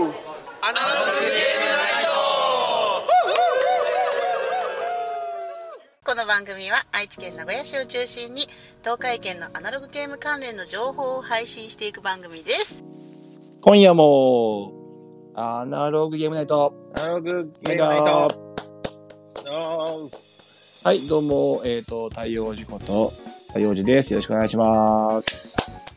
アナログゲームナイト。 この番組は愛知県名古屋市を中心に東海圏のアナログゲーム関連の情報を配信していく番組です。 今夜もアナログゲームナイト。 アナログゲームナイト。 はい、どうも、太陽寺こと太陽寺です。よろしくお願いします。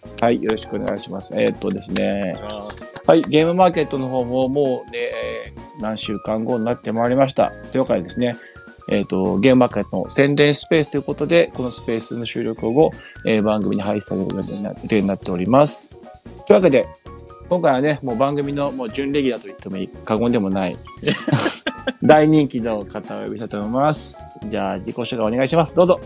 はい、よろしくお願いします。ですね。はい、ゲームマーケットの方ももうね、何週間後になってまいりました。というわけでですね、ゲームマーケットの宣伝スペースということで、このスペースの収録後、番組に配信される予定になっております。というわけで、今回はね、もう番組のもう準レギュラーと言ってもいい過言でもない大人気の方をお呼びしたいと思います。じゃあ自己紹介お願いします。どうぞ。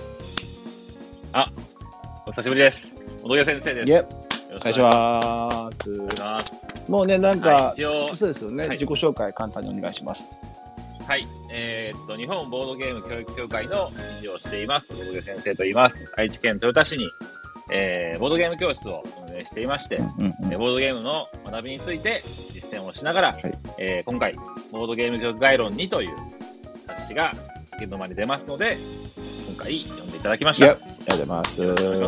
お久しぶりです。小野先生です。 お願いします。もうね、なんか、そうですよね、自己紹介簡単にお願いします。 はい、日本ボードゲーム教育協会の理事をしています小野先生と言います。愛知県豊田市にボードゲーム教室を運営していまして、ボードゲームの学びについて実践をしながら、今回ボードゲーム教育概論2という冊子が現場に出ますので、今回読んでいただきました。 ありがとうございます。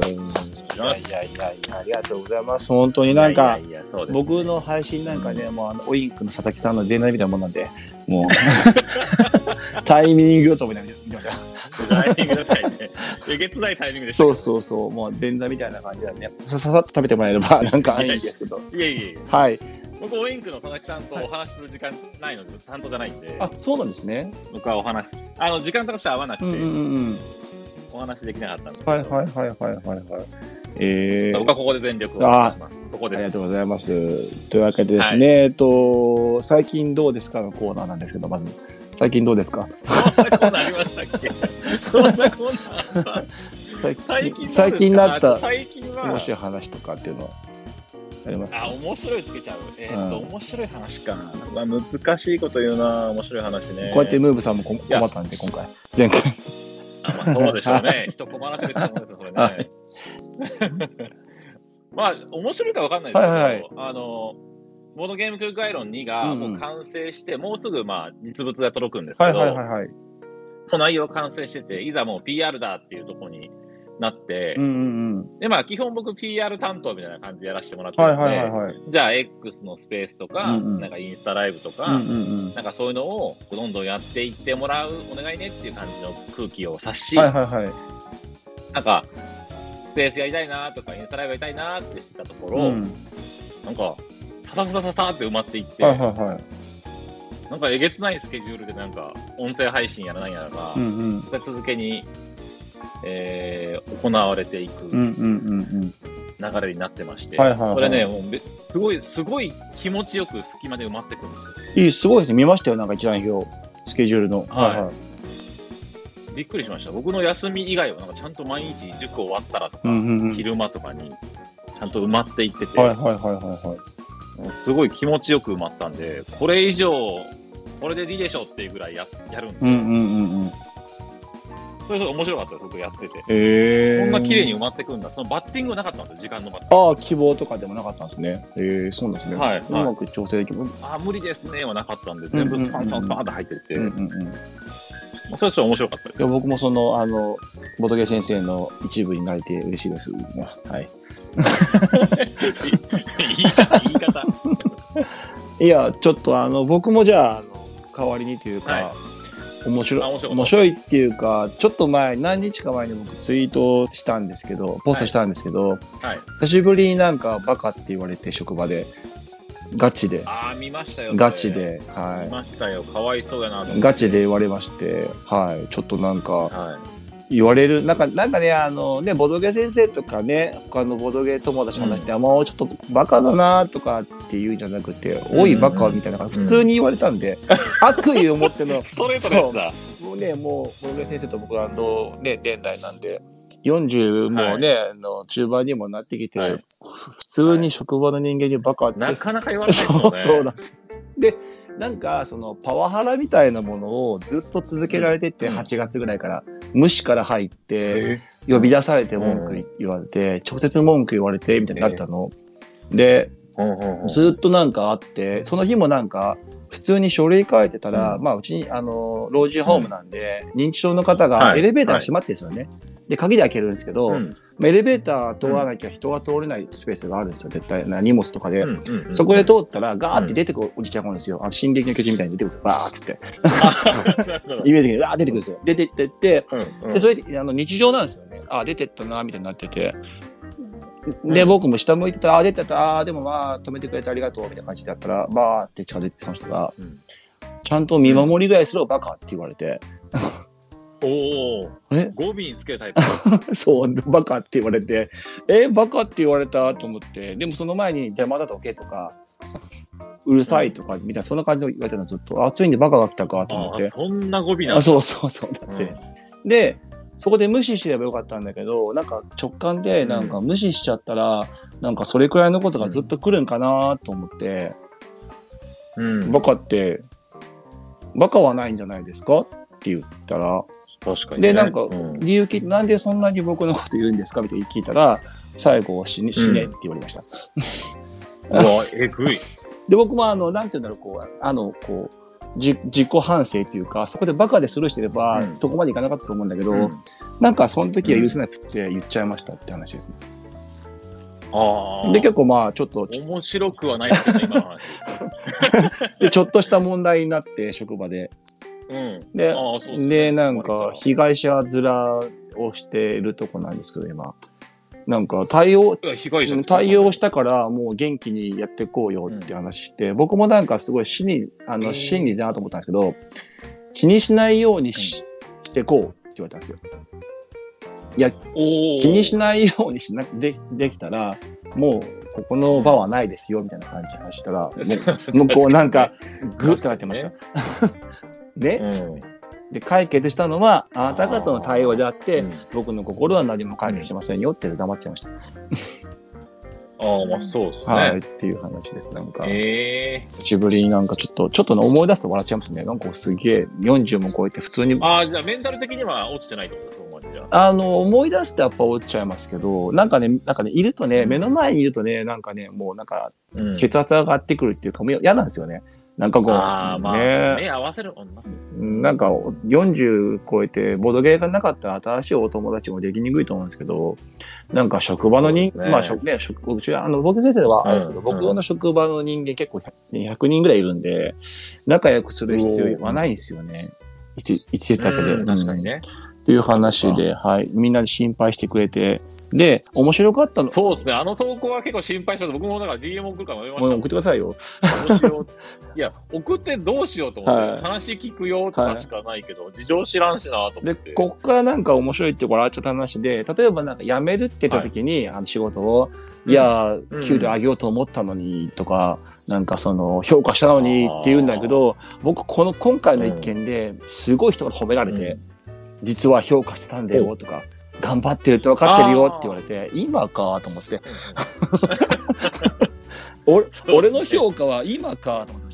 ありがとうございます。本当になんか僕の配信なんかね、もうオインクの佐々木さんの前段みたいなもんなんで、もうタイミングと思いながら見ました。 タイミングだったりね。えげつないタイミングでした。 そう、もう前段みたいな感じだね。ささっと食べてもらえればなんかいいんですけど。 いえ。 はい。 僕オインクの佐々木さんとお話しする時間ないので担当じゃないんで。 あ、そうなんですね。 僕はお話時間としては合わなくて、お話できなかったんですけど。 はい。 僕はここで全力を出します。ここで。 ありがとうございます。というわけでですね、最近どうですかのコーナーなんですけど、まず最近どうですか。 そんなコーナーありましたっけ。そんなコーナーあった。 最近なった最近は面白い話とかっていうのありますか。 面白いつけちゃう。面白い話か。難しいこと言うな。面白い話ね。 こうやってムーブさんも困ったんで今回前回。 そうでしょうね。人困らせると思うんですよ、それね。面白いか分かんないですけど、ボードゲーム教育概論2がもう完成して、もうすぐ実物が届くんですけど、もう内容完成してて、いざもう PR だっていうところになって、で基本僕 PR 担当みたいな感じでやらせてもらってるので、じゃあ X のスペースとか、なんかインスタライブとか、なんかそういうのをどんどんやっていってもらう、お願いねっていう感じの空気を察し、なんかスペースやりたいなとかインスタライブやりたいなってしてたところ、なんかササって埋まっていって、なんかえげつないスケジュールでなんか音声配信やらないやらが、立て続けに行われていく流れになってまして、これね、もうすごい気持ちよく隙間で埋まってくるんですよ。 すごいですね。見ましたよ、なんか一覧表、スケジュールの。 びっくりしました。僕の休み以外はなんかちゃんと毎日塾終わったらとか、昼間とかにちゃんと埋まっていってて、すごい気持ちよく埋まったんで、これ以上これでいいでしょっていうぐらいやるんですよ。それと面白かったです、僕やってて。こんな綺麗に埋まってくるんだ。そのバッティングなかったんですよ、時間のバッティング。 希望とかでもなかったんですね。そうですね。うまく調整できる。 無理ですねはなかったんで、全部スパンって入ってて、それは面白かったです。 僕もボトゲ先生の一部になれて嬉しいです。はい。 言い方。 いや、ちょっと僕もじゃあ代わりにというか、面白いっていうか、ちょっと前、何日か前に僕ツイートしたんですけど、ポストしたんですけど、久しぶりになんかバカって言われて、職場でガチで、 見ましたよ。 ガチで、 見ましたよ。かわいそうやなと。 ガチで言われまして、ちょっとなんか、言われる、なんかね、ボドゲ先生とかね、他のボドゲ友達と話して、もうちょっとバカだなとかっていうんじゃなくて、おいバカみたいな、普通に言われたんで、悪意を持っての、 ストレートですだ。 もうね、ボドゲ先生と僕は現代なんで、40もね、中盤にもなってきて、普通に職場の人間にバカって。 なかなか言われないですよね。 そうだ。で、なんかパワハラみたいなものをずっと続けられてって、8月ぐらいから無視から入って呼び出されて文句言われて、直接文句言われてみたいになったので、 ずっとなんかあって、その日もなんか、普通に書類書いてたら、まあ、うちに、老人ホームなんで、認知症の方がエレベーターが閉まってるんですよね。で、鍵で開けるんですけど、エレベーター通らなきゃ人が通れないスペースがあるんですよ、絶対。荷物とかで。そこで通ったら、ガーって出てくるおじちゃんがいるんですよ。進撃の巨人みたいに出てくる。バーっつって。イメージで、ガー出てくるんですよ。出てってって、で、それで、日常なんですよね。出てったな、みたいになってて。で、僕も下向いてたら、出てた、でもまあ、止めてくれてありがとう、みたいな感じでやったら、バーって近づいてその人が、ちゃんと見守りぐらいするバカって言われて。 おお。語尾につけるタイプ。 そう、バカって言われて、バカって言われたと思って、でもその前に邪魔だとけとか、うるさいとか、みたいな、そんな感じで言われたのずっと、ついにバカが来たかと思って。 そんな語尾なんだ。 そうそうそう、だって。で、そこで無視すればよかったんだけど、なんか直感でなんか無視しちゃったら、なんかそれくらいのことがずっと来るんかなと思って、バカって、バカはないんじゃないですかって言ったら、 確かに、 で、なんか、理由聞いて、なんでそんなに僕のこと言うんですかみたいに聞いたら、最後死ねって言われました。 うわ、えぐい。 で、僕もなんて言うんだろう、自己反省っていうか、そこでバカでスルーしてれば、そこまでいかなかったと思うんだけど、なんかその時は許せなくて言っちゃいましたって話ですね。で、結構まあ、ちょっと。 面白くはないですね、今の話。 で、ちょっとした問題になって、職場で。で、なんか、被害者面をしているとこなんですけど、今。なんか対応したからもう元気にやっていこうよって話して、僕もなんかすごい真理だなと思ったんですけど、気にしないようにしていこうって言われたんですよ。いや、気にしないようにできたら、もうここの場はないですよみたいな感じで話したら、向こうなんかグッとなってました。ね。で、解決したのは、あなた方の対応であって、僕の心は何も解決しませんよって黙っちゃいました。 まあそうですね。 はい、っていう話です。なんか、久しぶりになんかちょっと思い出すと笑っちゃいますね。なんかすげえ、40も超えて普通に。 じゃあメンタル的には落ちてないってことですか？ 思い出すとやっぱ落ちちゃいますけど、なんかね、いるとね、目の前にいるとね、なんかね、もうなんか、血圧上がってくるっていうか、嫌なんですよね。なんかこう、 目合わせる女。 なんか、40超えて、ボードゲーがなかったら新しいお友達もできにくいと思うんですけど、なんか職場の僕先生はあれですけど、僕の職場の人間結構100人ぐらいいるんで、仲良くする必要はないんですよね。一節だけで。 確かにね。 っていう話で、はい。みんなで心配してくれて。で、面白かったの。 そうですね。あの投稿は結構心配した。僕もだから DM 送るから迷いました。 送ってくださいよ。 どうしよう。いや、送ってどうしようと思って、話聞くよとかしかないけど、事情知らんしなと思って。 で、こっからなんか面白いって笑っちゃった話で、例えばなんか辞めるって言った時に、仕事を、いや、給料上げようと思ったのにとか、なんか評価したのにって言うんだけど、僕、今回の一件ですごい人が褒められて、実は評価してたんだよとか、頑張ってるって分かってるよって言われて、今かと思って。俺の評価は今かと思って。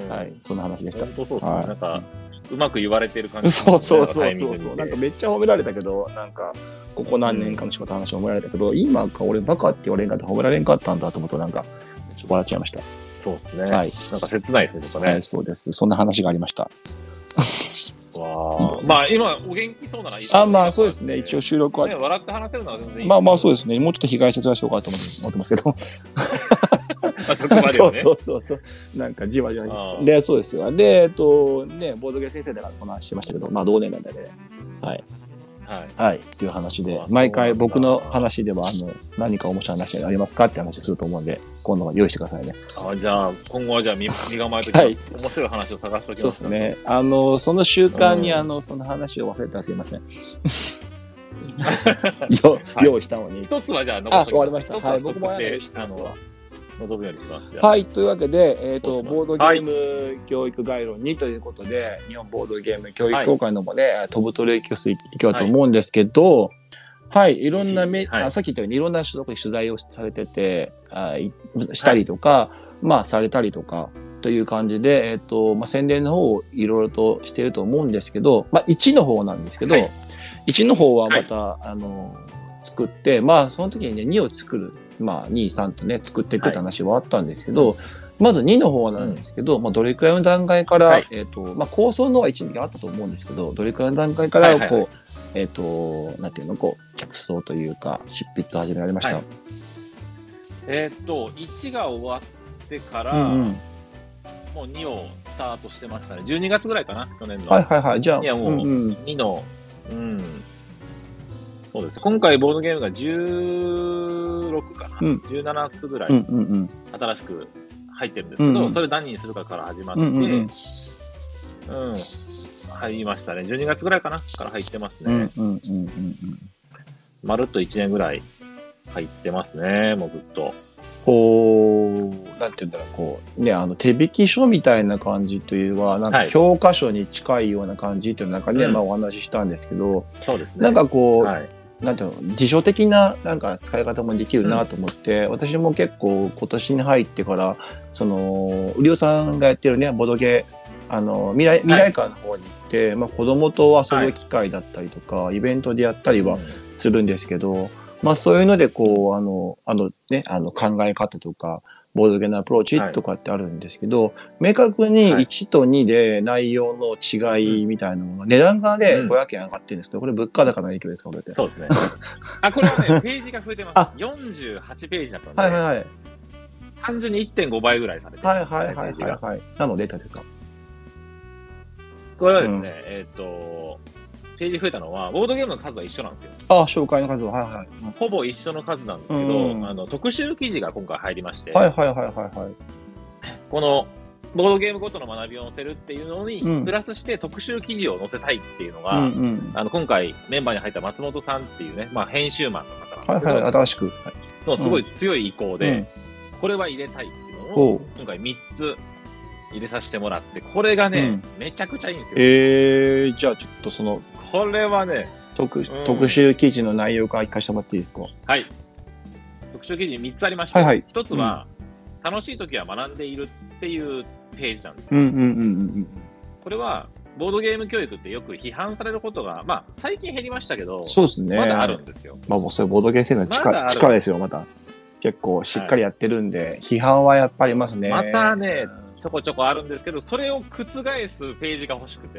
はい、そんな話でした。 本当そうですね。なんか、うまく言われてる感じ。 そう。なんかめっちゃ褒められたけど、なんか、ここ何年かの仕事の話を褒められたけど、今か俺バカって言われんかって褒められんかったんだと思うと、なんか、ちょっと笑っちゃいました。 そうですね。 はい。 なんか切ないですね、ちょっとね。 そうです。そんな話がありました。 まあ今お元気そうならいいですね。まあそうですね。一応収録は。 笑って話せるのは全然いい。 まあそうですね。もうちょっと被害者面しようかと思ってますけど。 そこまではね。 そう。なんかじわじわに。で、そうですよ。で、ボードゲー先生だからこの話しましたけど、まあ同年なんでね。はい。っていう話で、毎回僕の話では、何か面白い話ありますかって話すると思うんで、今度は用意してくださいね。 じゃあ、今後はじゃあ身構えときます。面白い話を探しておきます。 そうですね。その習慣に、その話を忘れたらすいません。用意したのに。 一つはじゃあ残して終わりました。はい、僕も望むようにします。 はい、というわけで、ボードゲーム教育概論2ということで、日本ボードゲーム教育協会の方で、飛ぶ鳥教室行きたいと思うんですけど、はい、いろんなさっき言ったようにいろんな取材をされてて、したりとか、されたりとか、という感じで、宣伝の方をいろいろとしていると思うんですけど、1の方なんですけど、1の方はまた、作って、その時にね、2を作るまあ、2、3とね、作っていくって話はあったんですけど、まず2の方なんですけど、まあ、どれくらいの段階から、まあ、構想のは1、2があったと思うんですけど、どれくらいの段階から、こう、なんていうの、こう、着想というか、執筆を始められました。 1が終わってから、もう2をスタートしてましたね。12月ぐらいかな、去年の。 はいはいはい。じゃあ、 いやもう、2の、そうです。今回ボードゲームが16かな、17つぐらい、新しく入ってるんですけど、それ何にするかから始まって、入りましたね。12月ぐらいかなから入ってますね。まるっと1年ぐらい入ってますね、もうずっと。 こう、なんていうんだろう、こう、ね、手引き書みたいな感じというは、なんか教科書に近いような感じっていう中で、まあお話ししたんですけど、 そうですね。 なんかこう、なんていうの、辞書的ななんか使い方もできるなと思って、私も結構今年に入ってから、うりおさんがやってるね、ボドゲ、未来館の方に行って、まあ子供と遊ぶ機会だったりとか、イベントでやったりはするんですけど、まあそういうのでこう、ね、考え方とか、ボードゲームのアプローチとかってあるんですけど、明確に1と2で内容の違いみたいなもの、値段がね、500円上がってるんですけど、これ物価高の影響ですか、これって。 そうですね。これはね、ページが増えてます。48ページだったんで、 はいはいはい。 単純に 1.5 倍ぐらいされてる、 はいはいはいはい。何のデータですか？ これはですね、ページ増えたのは、ボードゲームの数は一緒なんですよ。 紹介の数は、はいはい。 ほぼ一緒の数なんですけど、特集記事が今回入りまして、 はいはいはいはい。 この、ボードゲームごとの学びを載せるっていうのに、プラスして特集記事を載せたいっていうのが、今回メンバーに入った松本さんっていうね、まあ編集マンの方なんですけど、 はいはい、新しく。 すごい強い意向で、これは入れたいっていうのを、今回3つ入れさせてもらって、これがね、めちゃくちゃいいんですよ。 じゃあちょっとこれはね、 特集記事の内容から聞かせてもらっていいですか？ はい。特集記事3つありまして、1つは、楽しい時は学んでいるっていうページなんですよ。これは、ボードゲーム教育ってよく批判されることが、まあ、最近減りましたけど、 そうですね。 まだあるんですよ。 まあもうそれボードゲーム性の力ですよ、また。結構しっかりやってるんで、批判はやっぱりいますね。 またね、ちょこちょこあるんですけど、それを覆すページが欲しくて。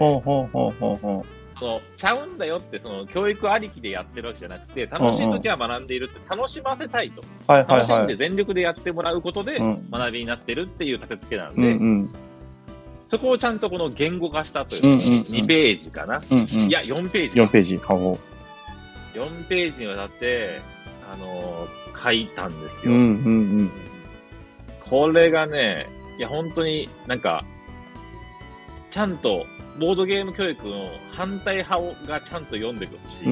ちゃうんだよって、教育ありきでやってるわけじゃなくて、楽しい時は学んでいるって楽しませたいと。楽しんで全力でやってもらうことで学びになってるっていう立て付けなんで、そこをちゃんとこの言語化したという、2ページかな。いや、4ページ。 4ページ。 4ページにわたって、書いたんですよ。これがね、いや、本当になんか、ちゃんと、ボードゲーム教育の反対派がちゃんと読んでくるし、ボ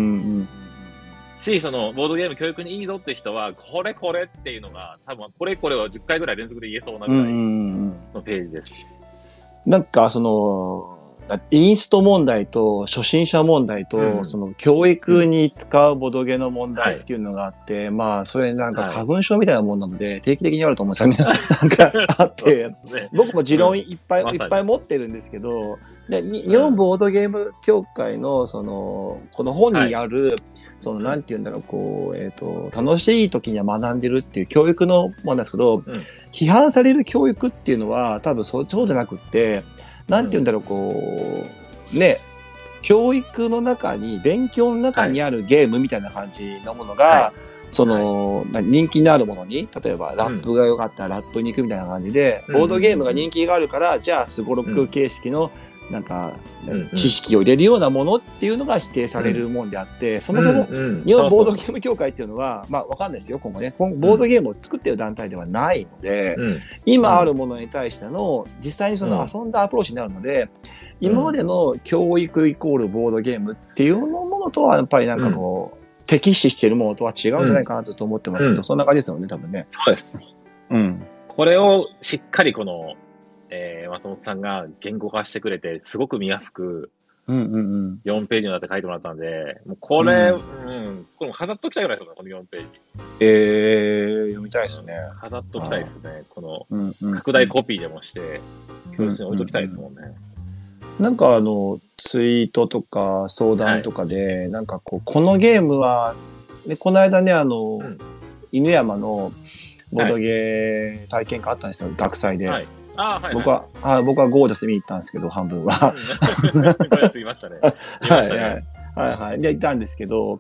ードゲーム教育にいいぞって人は、これっていうのが、多分これを10回ぐらい連続で言えそうなぐらいのページです。 なんか、インスト問題と初心者問題と、教育に使うボドゲの問題っていうのがあって、まあ、それなんか花粉症みたいなもんなので、定期的にあると思うんですよね。なんかあって、僕も持論いっぱい持ってるんですけど、で、日本ボードゲーム協会の、この本にある、なんて言うんだろう、こう、楽しい時には学んでるっていう教育のものなんですけど、批判される教育っていうのは、多分そうじゃなくって、なんて言うんだろう、こう、ね、教育の中に、勉強の中にあるゲームみたいな感じのものが、人気のあるものに、例えばラップが良かったらラップに行くみたいな感じで、ボードゲームが人気があるから、じゃあ、スゴロク形式の、なんか、知識を入れるようなものっていうのが否定されるもんであって、そもそも、日本ボードゲーム協会っていうのは、まあ、わかんないですよ、今後ね。ボードゲームを作ってる団体ではないので、今あるものに対しての、実際に遊んだアプローチになるので、今までの教育イコールボードゲームっていうものとは、やっぱりなんかこう、適視しているものとは違うんじゃないかなと思ってますけど、そんな感じですよね、多分ね。 そうです。これをしっかり松本さんが言語化してくれて、すごく見やすく、4ページになって書いてもらったんで、もうこれ、これも飾っときたいぐらいですよね、この4ページ。 読みたいですね。 飾っときたいですね。この、拡大コピーでもして、教室に置いときたいですもんね。 なんかツイートとか相談とかで、なんかこのゲームは、この間ね、 犬山のボードゲー体験会あったんですよ、学祭で。はい。僕はゴージャス見に行ったんですけど、半分は。 ゴージャスいましたね。 はい。で、行ったんですけど、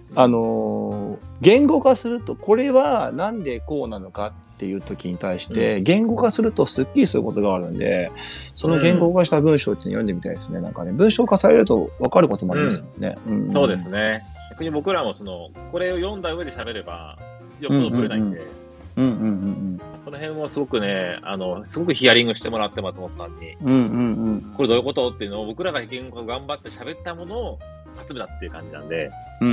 言語化すると、これはなんでこうなのかっていう時に対して、言語化するとスッキリすることがあるんで、その言語化した文章って読んでみたいですね。なんかね、文章化されると分かることもありますもんね。 そうですね。逆に僕らもこれを読んだ上で喋れば、よっぽどぶれないんで。その辺もすごくね、すごくヒアリングしてもらって松本さんに。これどういうことっていうのを僕らが言語化頑張って喋ったものを集めたっていう感じなんで。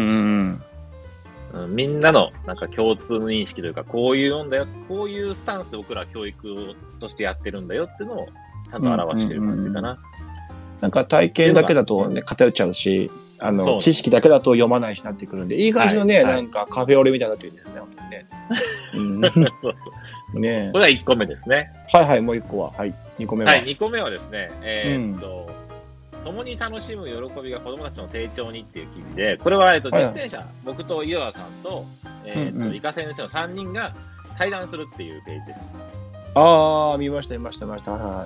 みんなのなんか共通の認識というか、こういう読んだよ、こういうスタンスで僕らは教育としてやってるんだよっていうのをちゃんと表してる感じかな。 なんか体験だけだとね、偏っちゃうし、知識だけだと読まないしなってくるんで、いい感じのね、なんかカフェオレみたいになってるんですね、本当にね。 これは1個目ですね。 はい、もう1個は。はい、2個目は。 はい、2個目はですね、共に楽しむ喜びが子供たちの成長にっていう記事で、これは、実践者、僕と岩和さんと、伊賀先生の3人が対談するっていうページです。 見ました。はい。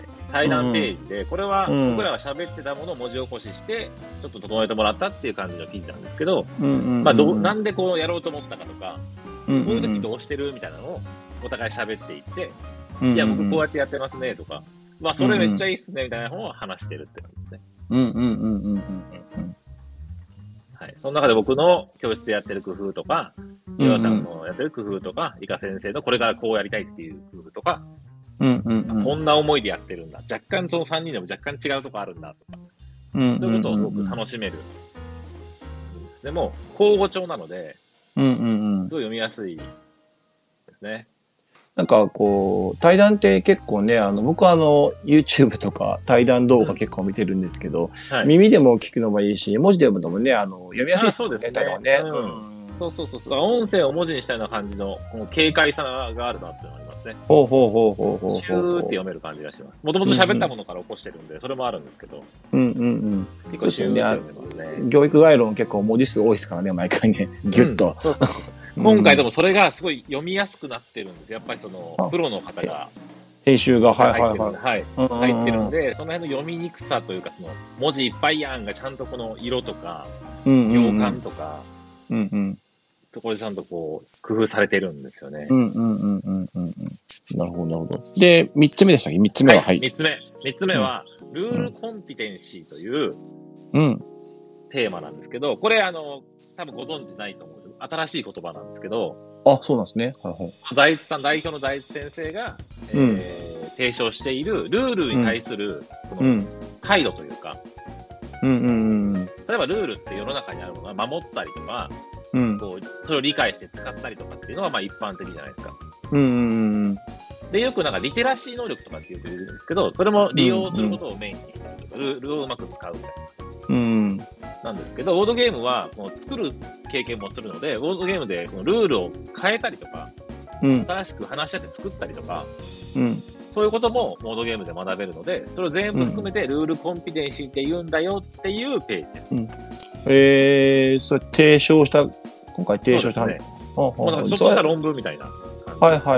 対談ページで、これは僕らが喋ってたものを文字起こしして、ちょっと整えてもらったっていう感じの記事なんですけど、なんでこうやろうと思ったかとか、こういう時どうしてるみたいなのをお互い喋っていって、いや、僕こうやってやってますねとか、それめっちゃいいっすねみたいなのを話してるって感じですね。はい。その中で僕の教室でやってる工夫とか、岩さんのやってる工夫とか、伊賀先生のこれからこうやりたいっていう工夫とか、こんな思いでやってるんだ。若干その3人でも若干違うとこあるんだとか、そういうことをすごく楽しめる。でも、口語調なので、すごい読みやすいですね。 なんかこう、対談って結構ね、僕はYouTube とか対談動画結構見てるんですけど、耳でも聞くのもいいし、文字で読むのもね、読みやすいですね、対談はね。 そう。音声を文字にしたような感じの、この軽快さがあるなっていうのがありますね。 ほう。 シューって読める感じがします。もともと喋ったものから起こしてるんで、それもあるんですけど。結構シューって読めますね。 教育概論結構文字数多いですからね、毎回ね、ギュッと。 今回でもそれがすごい読みやすくなってるんです。やっぱりプロの方が。 編集が、 入ってるんで、その辺の読みにくさというか、文字いっぱいやんがちゃんとこの色とか、行間とか、そこでちゃんとこう、工夫されてるんですよね。 なるほど。で、3つ目でしたっけ ?3 つ目は。 3つ目は、ルールコンピテンシーという、テーマなんですけど、これ多分ご存知ないと思うんですけど、新しい言葉なんですけど、 そうなんですね。 代表の大地先生が、提唱しているルールに対する、態度というか、例えばルールって世の中にあるものは守ったりとか、こうそれを理解して使ったりとかっていうのが一般的じゃないですか。で、よくなんかリテラシー能力とかって言うんですけど、それも利用することをメインにしてるとか、ルールをうまく使うみたいな。なんですけど、ボードゲームはこの作る経験もするので、ボードゲームでこのルールを変えたりとか、新しく話し合って作ったりとか、そういうこともボードゲームで学べるので、それを全部含めてルールコンピテンシーって言うんだよっていうページです。それ今回提唱したね。ちょっとした論文みたいな感じ。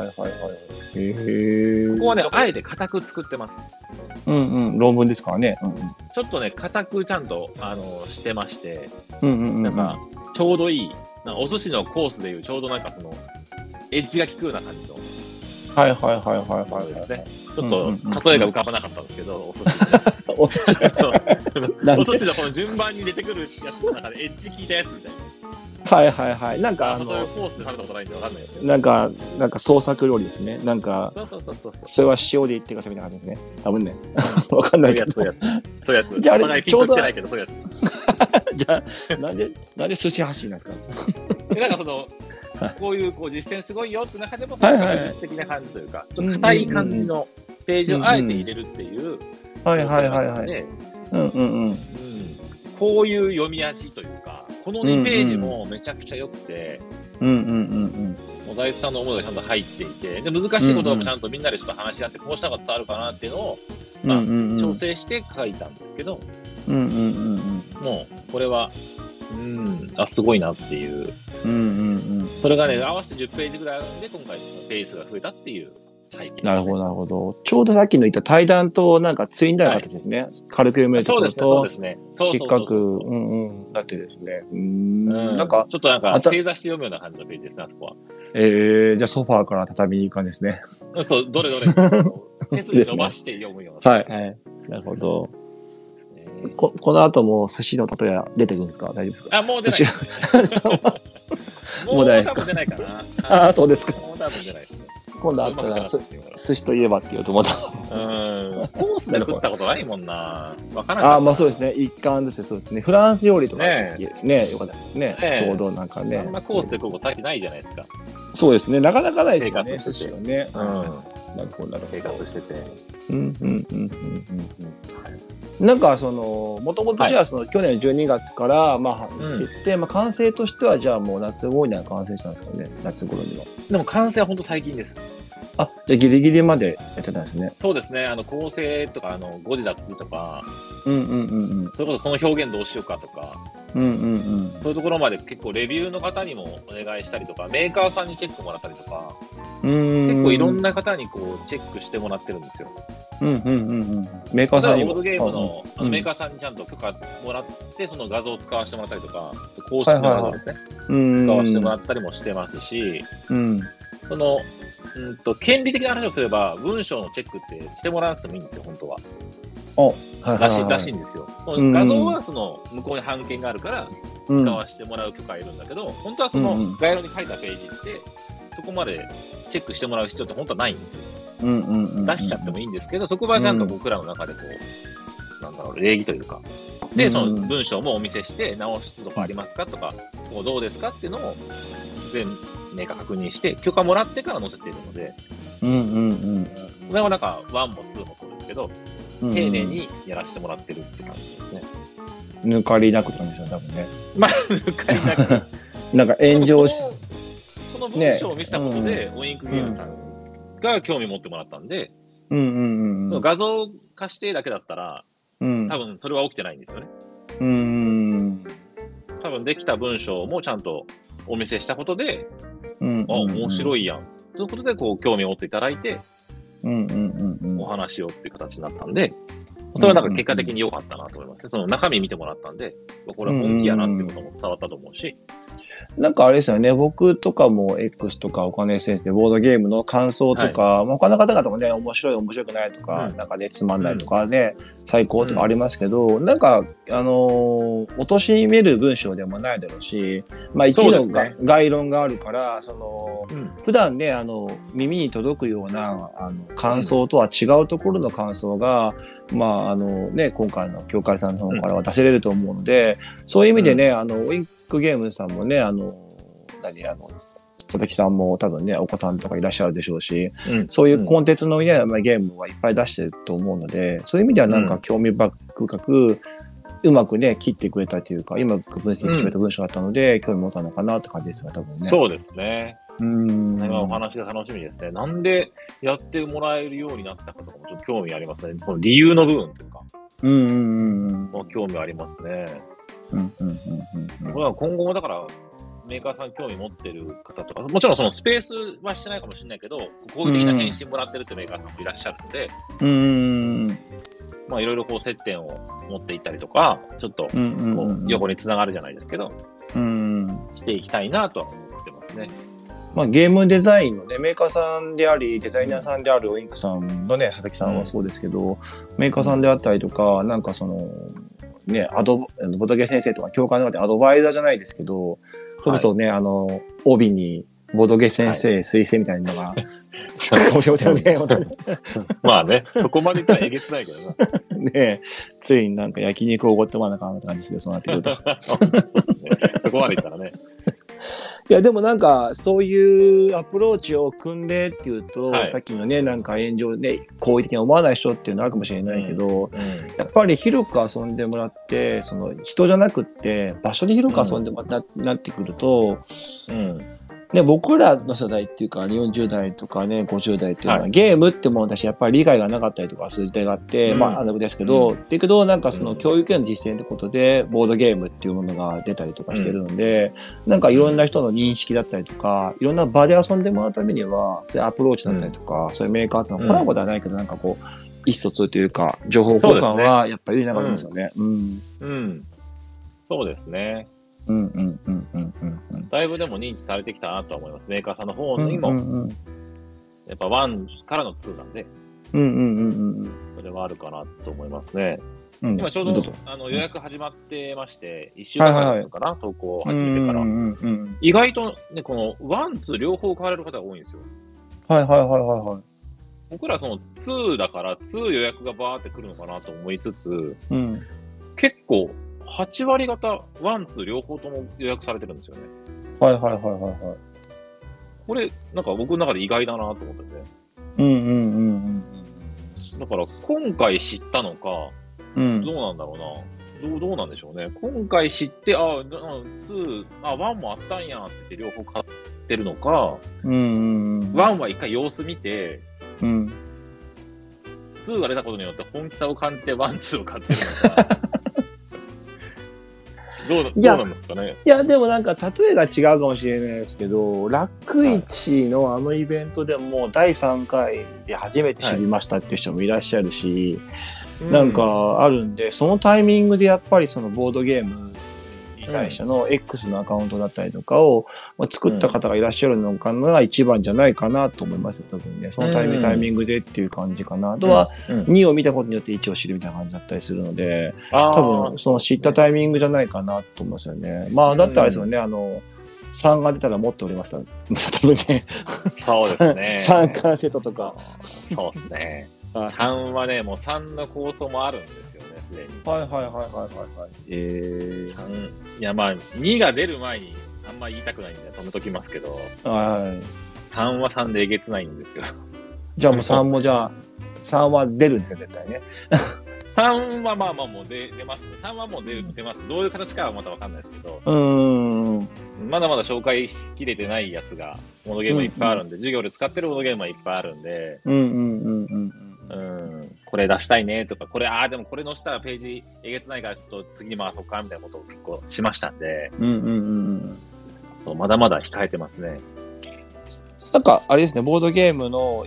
ここはね、あえて固く作ってます。 論文ですからね。 ちょっとね、固くちゃんと、してまして、なんか、ちょうどいい、お寿司のコースでいう、ちょうどなんかエッジが効くような感じの。ちょっと、例えが浮かばなかったんですけど、お寿司のこの順番に出てくるやつの中で、エッジ効いたやつみたいな。 なんかそういうコースで食べたことないんでわかんないですけど。 なんか創作料理ですね。なんか、それは塩で言ってくださいみたいな感じですね。多分ね。わかんないけど。 そういうやつ。 じゃああれ、ちょうど。 じゃあ、なんで寿司発信なんですかなんかこういう実践すごいよって中でも、技術的な感じというか、ちょっと硬い感じのページをあえて入れるっていう。こういう読み味というか、この2ページもめちゃくちゃ良くて、大地さんの思いがちゃんと入っていて、で難しいこともちゃんとみんなでちょっと話し合って、こうした方が伝わるかなっていうのを、調整して書いたんですけど、もうこれはすごいなっていう。それがね、合わせて10ページぐらいあるんで、今回ペースが増えたっていう背景、ね。 なるほど、なるほど。ちょうどさっきの言った対談となんかツインだような形ですね。はい、軽く読めるところと、 そうですね。 しっかく、だってですね。なんか、 ちょっとなんか、正座して読むような感じのページですね、あそこは。 じゃあソファーから畳に行く感じですね。 そう、どれ背筋伸ばして読むような。 はい、はい。なるほど。この後も寿司の例え出てくるんですか？大丈夫ですか？ もう出ない。 もう大丈夫ですか？ もう多分出ないかな。 そうですか。 もう多分出ないですね。 今度あったら、寿司といえばって言うとまだ。 コースで食ったことないもんな。わからない。 まあそうですね。一貫ですよ、そうですね。フランス料理とかね、よかったですね。ちょうどなんかね。 そんなコースで食うこと最近ないじゃないですか。 そうですね。なかなかないですよね。寿司はね。 なるほど。生活してて。 なんかもともとじゃあ去年12月から言って、完成としてはじゃあもう夏頃には完成したんですかね。夏頃には。 でも完成は本当最近です。 じゃあギリギリまでやってたんですね。 そうですね。構成とか誤字脱字とか、それこそこの表現どうしようかとか、そういうところまで結構レビューの方にもお願いしたりとか、メーカーさんにチェックもらったりとか、結構いろんな方にこうチェックしてもらってるんですよ。 メーカーさんにボードゲームのメーカーさんにちゃんと許可もらって、その画像を使わせてもらったりとか、公式の画像ですね、使わせてもらったりもしてますし、権利的な話をすれば、文章のチェックってしてもらわなくてもいいんですよ、本当は。らしいんですよ。画像はその向こうに版権があるから使わせてもらう許可がいるんだけど、本当はその概要に書いたページってそこまでチェックしてもらう必要って本当はないんですよ。出しちゃってもいいんですけど、そこはちゃんと僕らの中でこう、礼儀というか、でその文章もお見せして直すとかありますかとか、どうですかっていうのを全メーカー確認して許可もらってから載せているので、それはなんか1も2もそうですけど、丁寧にやらせてもらってるって感じですね。 抜かりなくって感じですよ、多分ね。 抜かりなく。 なんか炎上し、 その文章を見せたことで、ウインクゲームさんが興味持ってもらったんで、画像化してだけだったら、多分それは起きてないんですよね。多分できた文章もちゃんとお見せしたことで、面白いやん。ということで、こう、興味を持っていただいて、お話をっていう形になったんで、それはなんか結果的に良かったなと思いますね。その中身見てもらったんで、これは本気やなっていうことも伝わったと思うし。 なんかあれですよね、僕とかも X とかお金先生でボードゲームの感想とか、他の方々もね、面白い面白くないとか、なんかね、つまんないとかね、最高とかありますけど、なんか、落としめる文章でもないだろうし、一の概論があるから、普段ね、耳に届くような、感想とは違うところの感想が、今回の協会さんの方からは出せれると思うので、そういう意味でね、ウインクゲームさんもね、佐々木さんも多分ね、お子さんとかいらっしゃるでしょうし、そういうコンテンツの、ね、ゲームはいっぱい出してると思うので、そういう意味ではなんか興味深く、うまくね、切ってくれたというか、今分析してくれた文章だったので、興味持ったのかなって感じですよ、多分ね。 そうですね。今お話が楽しみですね。なんでやってもらえるようになったかとかもちょっと興味ありますね。その理由の部分というか。興味ありますね。これは今後もだから、メーカーさん興味持ってる方とか、もちろんそのスペースはしてないかもしれないけど、好意的な返信もらってるってメーカーさんもいらっしゃるので、いろいろこう接点を持っていったりとか、ちょっとこう横につながるじゃないですけど、していきたいなとは思ってますね。 ゲームデザインのね、メーカーさんであり、デザイナーさんであるウインクさんのね、佐々木さんはそうですけど、メーカーさんであったりとか、なんかね、ボトゲ先生とか教会の中でアドバイザーじゃないですけど、それとね、帯にボトゲ先生推薦みたいなのが、かもしれませんね、本当に。 まあね、そこまでいったらえげつないけどな。 ねついになんか焼肉をおごってもらわなあかんって感じですけど、そうなってくると。 そこまでいったらね。 いやでもなんかそういうアプローチを組んでっていうと、さっきのねなんか炎上ね好意的に思わない人っていうのはあるかもしれないけど、やっぱり広く遊んでもらって人じゃなくって場所で広く遊んでもらってなってくると、 ね、僕らの世代っていうか、40代とかね、50代っていうのは、 はいゲームってもの私やっぱり理解がなかったりとかする時代があって、 うんまあ、ですけど、だけど、なんかそのうん教育への実践ってことで、ボードゲームっていうものが出たりとかしてるので、なんかいろんな人の認識だったりとか、いろんな場で遊んでもらうためには、そういうアプローチだったりとか、そういうメーカーとのコラボではないけど、なんかこう、意思疎通というか、情報交換はやっぱりいりながらですよね。 うん。そうですね。だいぶでも認知されてきたなとは思います。メーカーさんの方にも、やっぱ1からの2なんで、それはあるかなと思いますね。今ちょうど予約始まってまして、1週間前なのかな、投稿始めてから。意外とね、この1、2両方買われる方が多いんですよ。僕らその2だから2予約がバーってくるのかなと思いつつ、結構8割方1、2両方とも予約されてるんですよね。これ、なんか僕の中で意外だなと思ってて。だから今回知ったのか、どうなんだろうな。どうなんでしょうね。今回知って、1もあったんやって両方買ってるのか、1は一回様子見て、2が出たことによって本気さを感じて1、2を買ってるのか。どうなんですかね。 いや、でもなんか、例えが違うかもしれないですけど、ラック市のあのイベントでも第3回で初めて知りましたっていう人もいらっしゃるし、なんかあるんで、そのタイミングでやっぱりそのボードゲームに対しての X のアカウントだったりとかを作った方がいらっしゃるのかなが一番じゃないかなと思いますよ、多分ね。そのタイミングでっていう感じかな。あとは、2を見たことによって1を知るみたいな感じだったりするので、多分その知ったタイミングじゃないかなと思いますよね。まあ、だったらですよね、3が出たら持っております。多分ね。 そうですね。 3巻セットとか。 そうですね。3はね、もう3の構想もあるんですよね、すでに。いや、まあ、2が出る前にあんま言いたくないんで止めときますけど、3は3でえげつないんですよ。 じゃあもう3は出るんですよ、絶対ね。 3はまあもう出ます。3はもう出ます。どういう形かはまたわかんないですけど、まだまだ紹介しきれてないやつが、ボードゲームいっぱいあるんで、授業で使ってるボードゲームはいっぱいあるんで、これ出したいねとか、でもこれ載せたらページえげつないからちょっと次に回そうかみたいなことを結構しましたんで、まだまだ控えてますね。 なんか、あれですね、ボードゲームの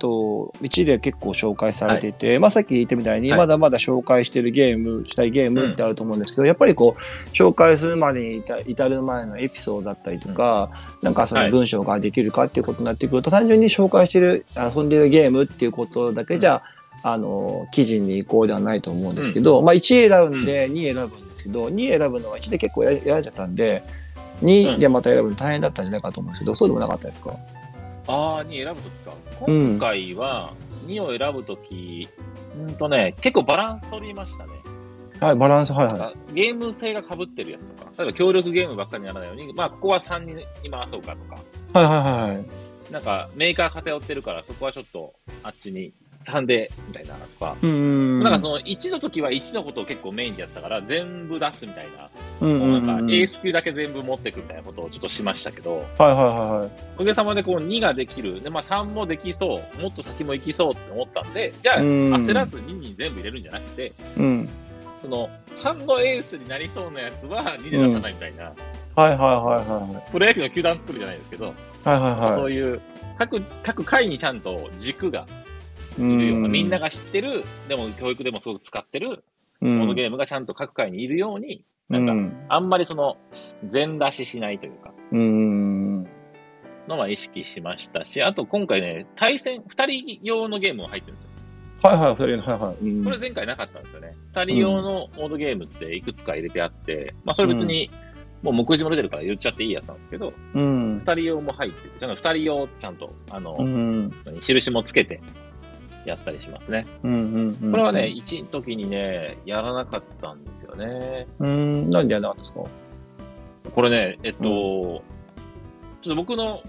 1で結構紹介されていて、まあさっき言ったみたいに、まだまだ紹介してるしたいゲームってあると思うんですけど、やっぱりこう、紹介するまでに至る前のエピソードだったりとか、なんかその文章ができるかっていうことになってくると、単純に紹介してる、遊んでるゲームっていうことだけじゃ、記事に移行ではないと思うんですけど、まあ1選んで2選ぶんですけど、2選ぶのは1で結構選んじゃったんで、2でまた選ぶの大変だったんじゃないかと思うんですけど、そうでもなかったですか ？2選ぶときか。今回は2を選ぶとき、結構バランス取りましたね。 はい、バランス、 ゲーム性が被ってるやつとか、例えば協力ゲームばっかりにならないように、まあここは3に回そうかとか。なんかメーカー偏ってるから、そこはちょっとあっちに3で、みたいなとか。なんかその1の時は1のことを結構メインでやったから、全部出すみたいな。なんか AS 級だけ全部持ってくみたいなことをちょっとしましたけど、おかげさまでこう2ができる。で、まあ3もできそう。もっと先も行きそうって思ったんで、じゃあ焦らず2に全部入れるんじゃなくて、その3のエースになりそうなやつは2で出さないみたいな。プロ野球の球団作るじゃないですけど、そういう各回にちゃんと軸がいるような、みんなが知ってる、でも教育でもすごく使ってる、このゲームがちゃんと各回にいるように、なんか、あんまりその、全出ししないというか、のは意識しましたし、あと今回ね、対戦、2人用のゲームも入ってるんですよ。これ前回なかったんですよね。2人用のモードゲームっていくつか入れてあって、まあそれ別に、もう目次も出てるから言っちゃっていいやつなんですけど、2人用も入ってて、ちゃんと2人用ちゃんと、印もつけてやったりしますね。これはね、1の時にね、やらなかったんですよね。 なんでやらなかったですか？ これね、ちょっと僕の、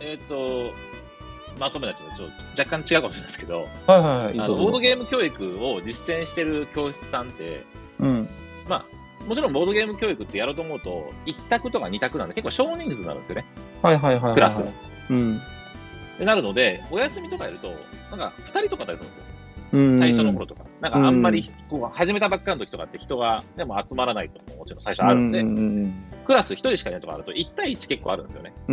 まとめたちょっと若干違うかもしれないですけど、ボードゲーム教育を実践してる教室さんって、まあ、もちろんボードゲーム教育ってやろうと思うと、1択とか2択なんで結構少人数になるんですよね。 はいはいはいはい。 クラス。 うん。 ってなるので、お休みとかやると、なんか2人とかだったりするんですよ。 うん。 最初の頃とか。なんかあんまり、こう、始めたばっかの時とかって人が、でも集まらないとももちろん最初あるんで、クラス1人しかいないとかあると、1対1結構あるんですよね。 うん。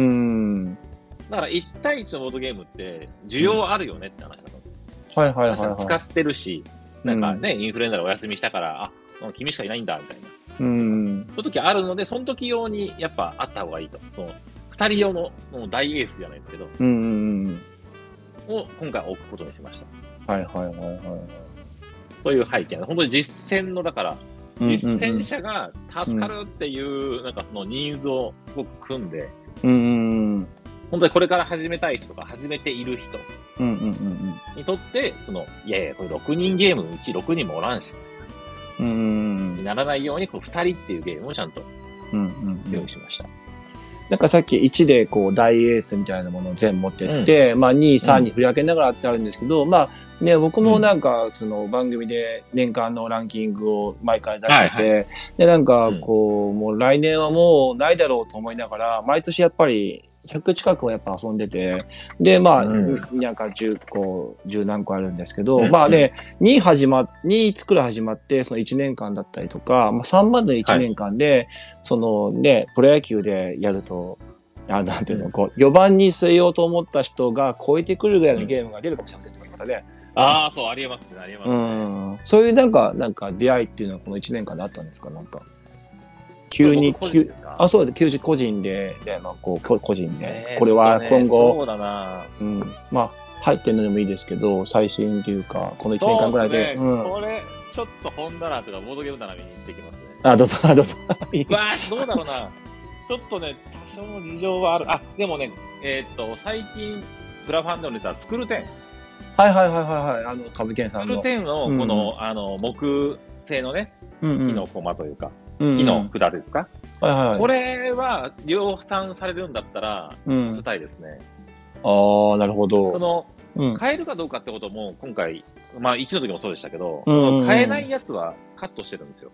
だから1対1のボードゲームって需要あるよねって話だと思う。 はいはいはい、はい。 使ってるし、なんかね、インフルエンザでお休みしたから、あ、君しかいないんだ、みたいな。そういう時あるので、その時用にやっぱあった方がいいと。その2人用の大エースじゃないですけど、を今回置くことにしました。 はいはいはいはい。 という背景。本当に実践の、だから、実践者が助かるっていう、なんかそのニーズをすごく組んで、本当にこれから始めたい人とか始めている人にとって、いやいや、これ6人ゲームのうち6人もおらんし、にならないように、こう2人っていうゲームをちゃんと用意しました。 なんかさっき1でこう大エースみたいなものを全部持ってって、まあ2、3に振り分けながらってあるんですけど、まあね、僕もなんかその番組で年間のランキングを毎回出してて、でなんかこう、もう来年はもうないだろうと思いながら、毎年やっぱり100近くはやっぱ遊んでて、で、まあ、なんか10何個あるんですけど、まあね、2作る始まって、その1年間だったりとか、まあ3までの1年間で、そのね、プロ野球でやると、なんていうの、こう、4番に据えようと思った人が超えてくるぐらいのゲームが出るかもしれませんとか、またね。 ああ、そう、ありえますね、ありえますね。 そういうなんか出会いっていうのはこの1年間であったんですか、なんか。急に、そうで、急に個人で、まあ、こう、個人で、これは今後、 そうだな。 まあ、入ってるのでもいいですけど、最新っていうか、この1年間ぐらいで。 これ、ちょっと本棚とか、ボードゲーム棚見に行ってきますね。 どうぞ。 わあ、どうだろうな。ちょっとね、多少の事情はある。でもね、最近、クラファンでのネタ、作る10。 はい。株券さんの。 作る10の、この、木製のね、木のコマというか、木の札ですか。これは、量産されるんだったら、捨てたいですね。 なるほど。 買えるかどうかってことも、今回、まあ、1の時もそうでしたけど、買えないやつはカットしてるんですよ。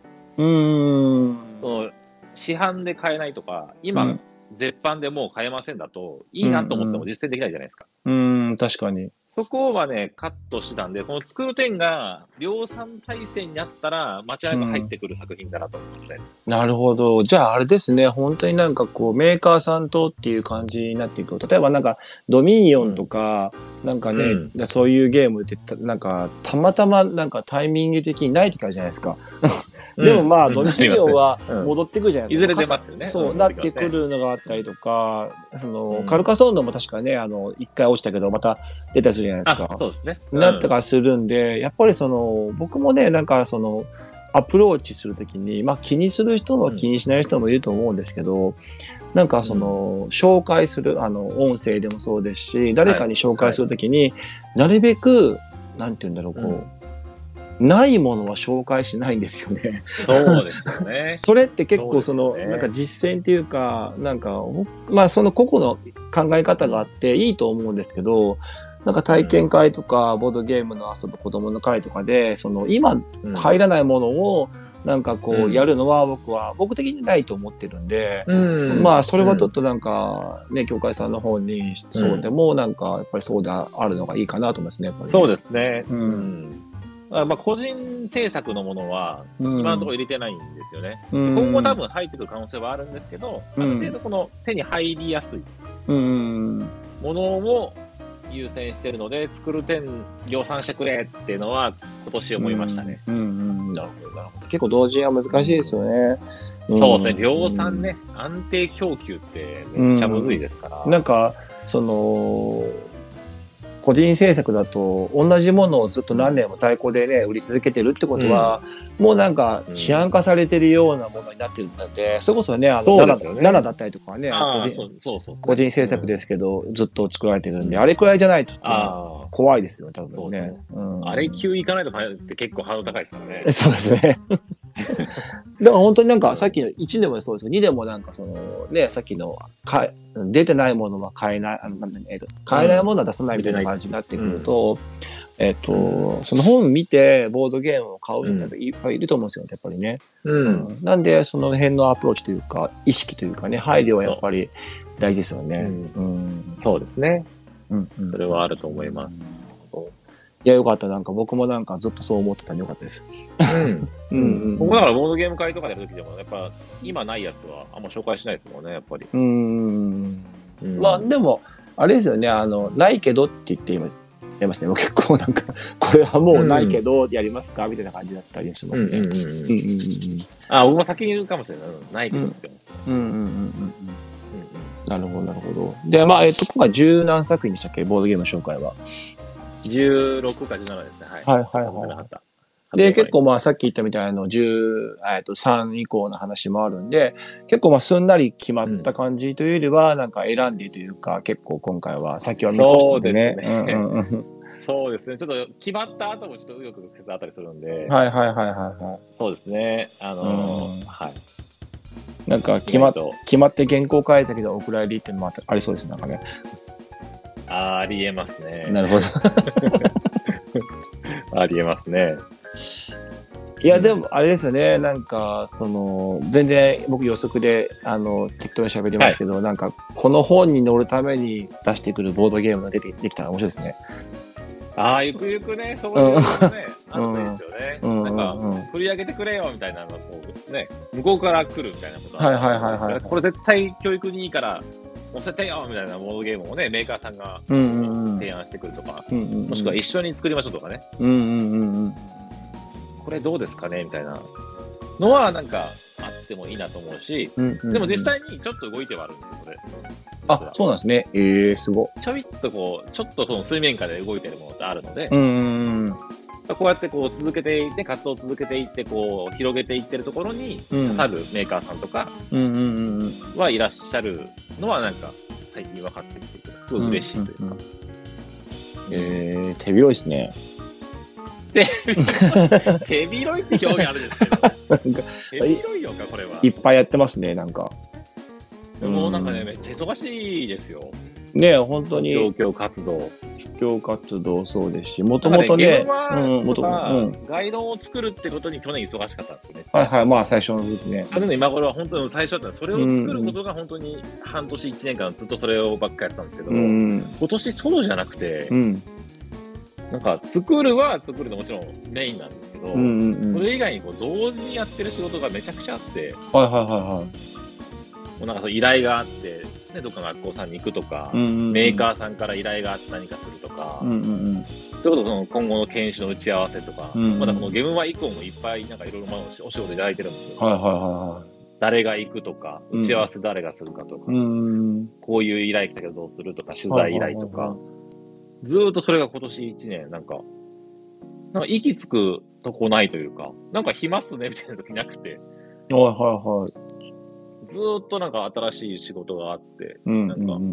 市販で買えないとか、今、絶版でもう買えませんだと、いいなと思っても実践できないじゃないですか。 確かに。 そこはね、カットしてたんで、この作る点が量産体制になったら、間違いなく入ってくる作品だなと思って。 なるほど。じゃああれですね、本当になんかこう、メーカーさんとっていう感じになっていく。例えばなんか、ドミニオンとか、なんかね、そういうゲームって、なんか、たまたまなんかタイミング的にない時あるじゃないですか。でもまあ、ドミニオンは戻ってくるじゃないですか。 いずれ出ますよね。 そう、なってくるのがあったりとか、カルカソンヌも確かね、一回落ちたけど、また出たりするじゃないですか。 そうですね。 なったかするんで、やっぱり僕もね、なんかアプローチするときに、まあ気にする人も気にしない人もいると思うんですけど、なんか紹介する、音声でもそうですし、誰かに紹介するときに、なるべく、なんて言うんだろう、こう、ないものは紹介しないんですよね。 そうですよね。 それって結構なんか実践っていうか、なんか、まあ個々の考え方があっていいと思うんですけど、なんか体験会とか、ボードゲームの遊ぶ子供の会とかで、今入らないものを、なんかこうやるのは僕的にないと思ってるんで、まあそれはちょっとなんかね、協会さんの方にそうでもなんかやっぱりそうであるのがいいかなと思いますね、やっぱりね。 そうですね。まあ個人制作のものは今のところ入れてないんですよね。今後多分入ってくる可能性はあるんですけど、ある程度この手に入りやすいものを優先してるので、作る点量産してくれっていうのは今年思いましたね。 なるほど。結構同時は難しいですよね。 そうですね。量産ね、安定供給ってめっちゃむずいですから。 なんか個人制作だと同じものをずっと何年も在庫でね売り続けてるってことは、もうなんか市販化されてるようなものになってるので、それこそね7だったりとかね、個人制作ですけどずっと作られてるんで、あれくらいじゃないと怖いですよ多分ね。 あれ級いかないとって結構ハードル高いですからね。 そうですね。だから本当になんかさっきの1でもそうですけど、2でもなんかね、さっきの出てないものは買えない、買えないものは出さないみたいな感じになってくると、その本見てボードゲームを買う人っていっぱいいると思うんですよね、やっぱりね。なんでその辺のアプローチというか、意識というかね、配慮はやっぱり大事ですよね。 そうですね。 うんうん。 それはあると思います。 いや、よかった。なんか僕もなんかずっとそう思ってたんでよかったです。 僕だからボードゲーム会とかでやるときでも、やっぱ今ないやつはあんま紹介しないですもんね、やっぱり。 まあでも、あれですよね、ないけどって言っていますね。もう結構なんか、これはもうないけど、やりますかみたいな感じだったりしますね。 あ、僕も先に言うかもしれない。ないけどって思う。 なるほど、なるほど。で、まあ、今回10何作品でしたっけ、ボードゲームの紹介は。 16か17ですね。はい。 で、結構まあさっき言ったみたいな13以降の話もあるんで、結構まあすんなり決まった感じというよりは、なんか選んでというか、結構今回は先は見越してね。 そうですね。ちょっと決まった後もちょっと右翼曲折あったりするんで。そうですね。はい。 なんか決まって原稿書いたけどお蔵入りっていうのもありそうですね、なんかね。 ありえますね。 なるほど。 ありえますね。 いや、でも、あれですよね。なんか、全然僕予測で、適当に喋りますけど、なんか、この本に載るために出してくるボードゲームができたら面白いですね。 ああ、ゆくゆくね、そういうのね、あるんですよね。なんか、振り上げてくれよ、みたいなのが、こう、ね、向こうから来るみたいなこと。これ絶対教育にいいから、載せてよみたいなボードゲームをね、メーカーさんが提案してくるとか、もしくは一緒に作りましょうとかね。これどうですかねみたいなのはなんかあってもいいなと思うし、でも実際にちょっと動いてはあるんですよ、これ。 あ、そうなんですね。すごい。 ちょいっとこう、ちょっとその水面下で動いてるものってあるので、こうやってこう続けていって、活動を続けていって、こう広げていってるところに刺さるメーカーさんとかはいらっしゃるのはなんか最近分かってきて、すごい嬉しいというか。 手広いですね。 手広いって表現あるんですけど、手広いよか、これは。 いっぱいやってますね、なんか。 もうなんかね、めっちゃ忙しいですよ。 ね、本当に。 布教活動そうですし、もともとね、 ガイドを作るってことに去年忙しかったんですね。 まあ最初のですね。 今頃は本当に最初だったら、それを作ることが本当に半年1年間ずっとそれをばっかりやったんですけど、今年そうじゃなくて、なんか作るは作るでもちろんメインなんですけど、それ以外にこう同時にやってる仕事がめちゃくちゃあって、もうなんかそう依頼があって、ね、どっか学校さんに行くとか、メーカーさんから依頼があって何かするとか、そういうことその今後の研修の打ち合わせとか、まだこのゲームマ以降もいっぱいなんかいろいろお仕事いただいてるんですよ。誰が行くとか、打ち合わせ誰がするかとか、こういう依頼来たけどどうするとか、取材依頼とか、ずーっとそれが今年1年、なんか息つくとこないというか、なんか暇っすねみたいな時なくて、ずーっとなんか新しい仕事があって、なんか、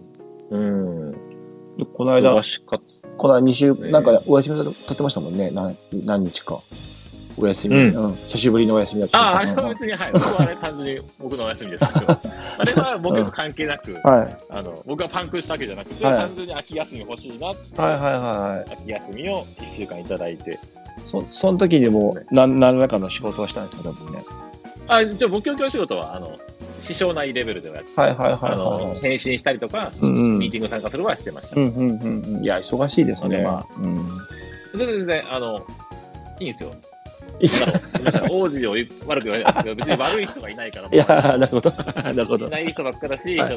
この間2週、なんかお休み取ってましたもんね、何日か。お休み、久しぶりのお休みだった。 あれは別に、僕はね、単純に僕のお休みですけど、あれは僕と関係なく、僕がパンクしたわけじゃなくて、単純に秋休み欲しいなって、秋休みを1週間いただいて。 その時にも、何らかの仕事をしたんですか、多分ね。 一応、僕の仕事は、支障ないレベルではやって、返信したりとか、ミーティング参加するはしてました。 いや、忙しいですね。 全然、いいんですよ。王子を悪く言われないですけど、別に悪い人がいないから。 いや、なるほど。なるほど。 いない人ばっかだし、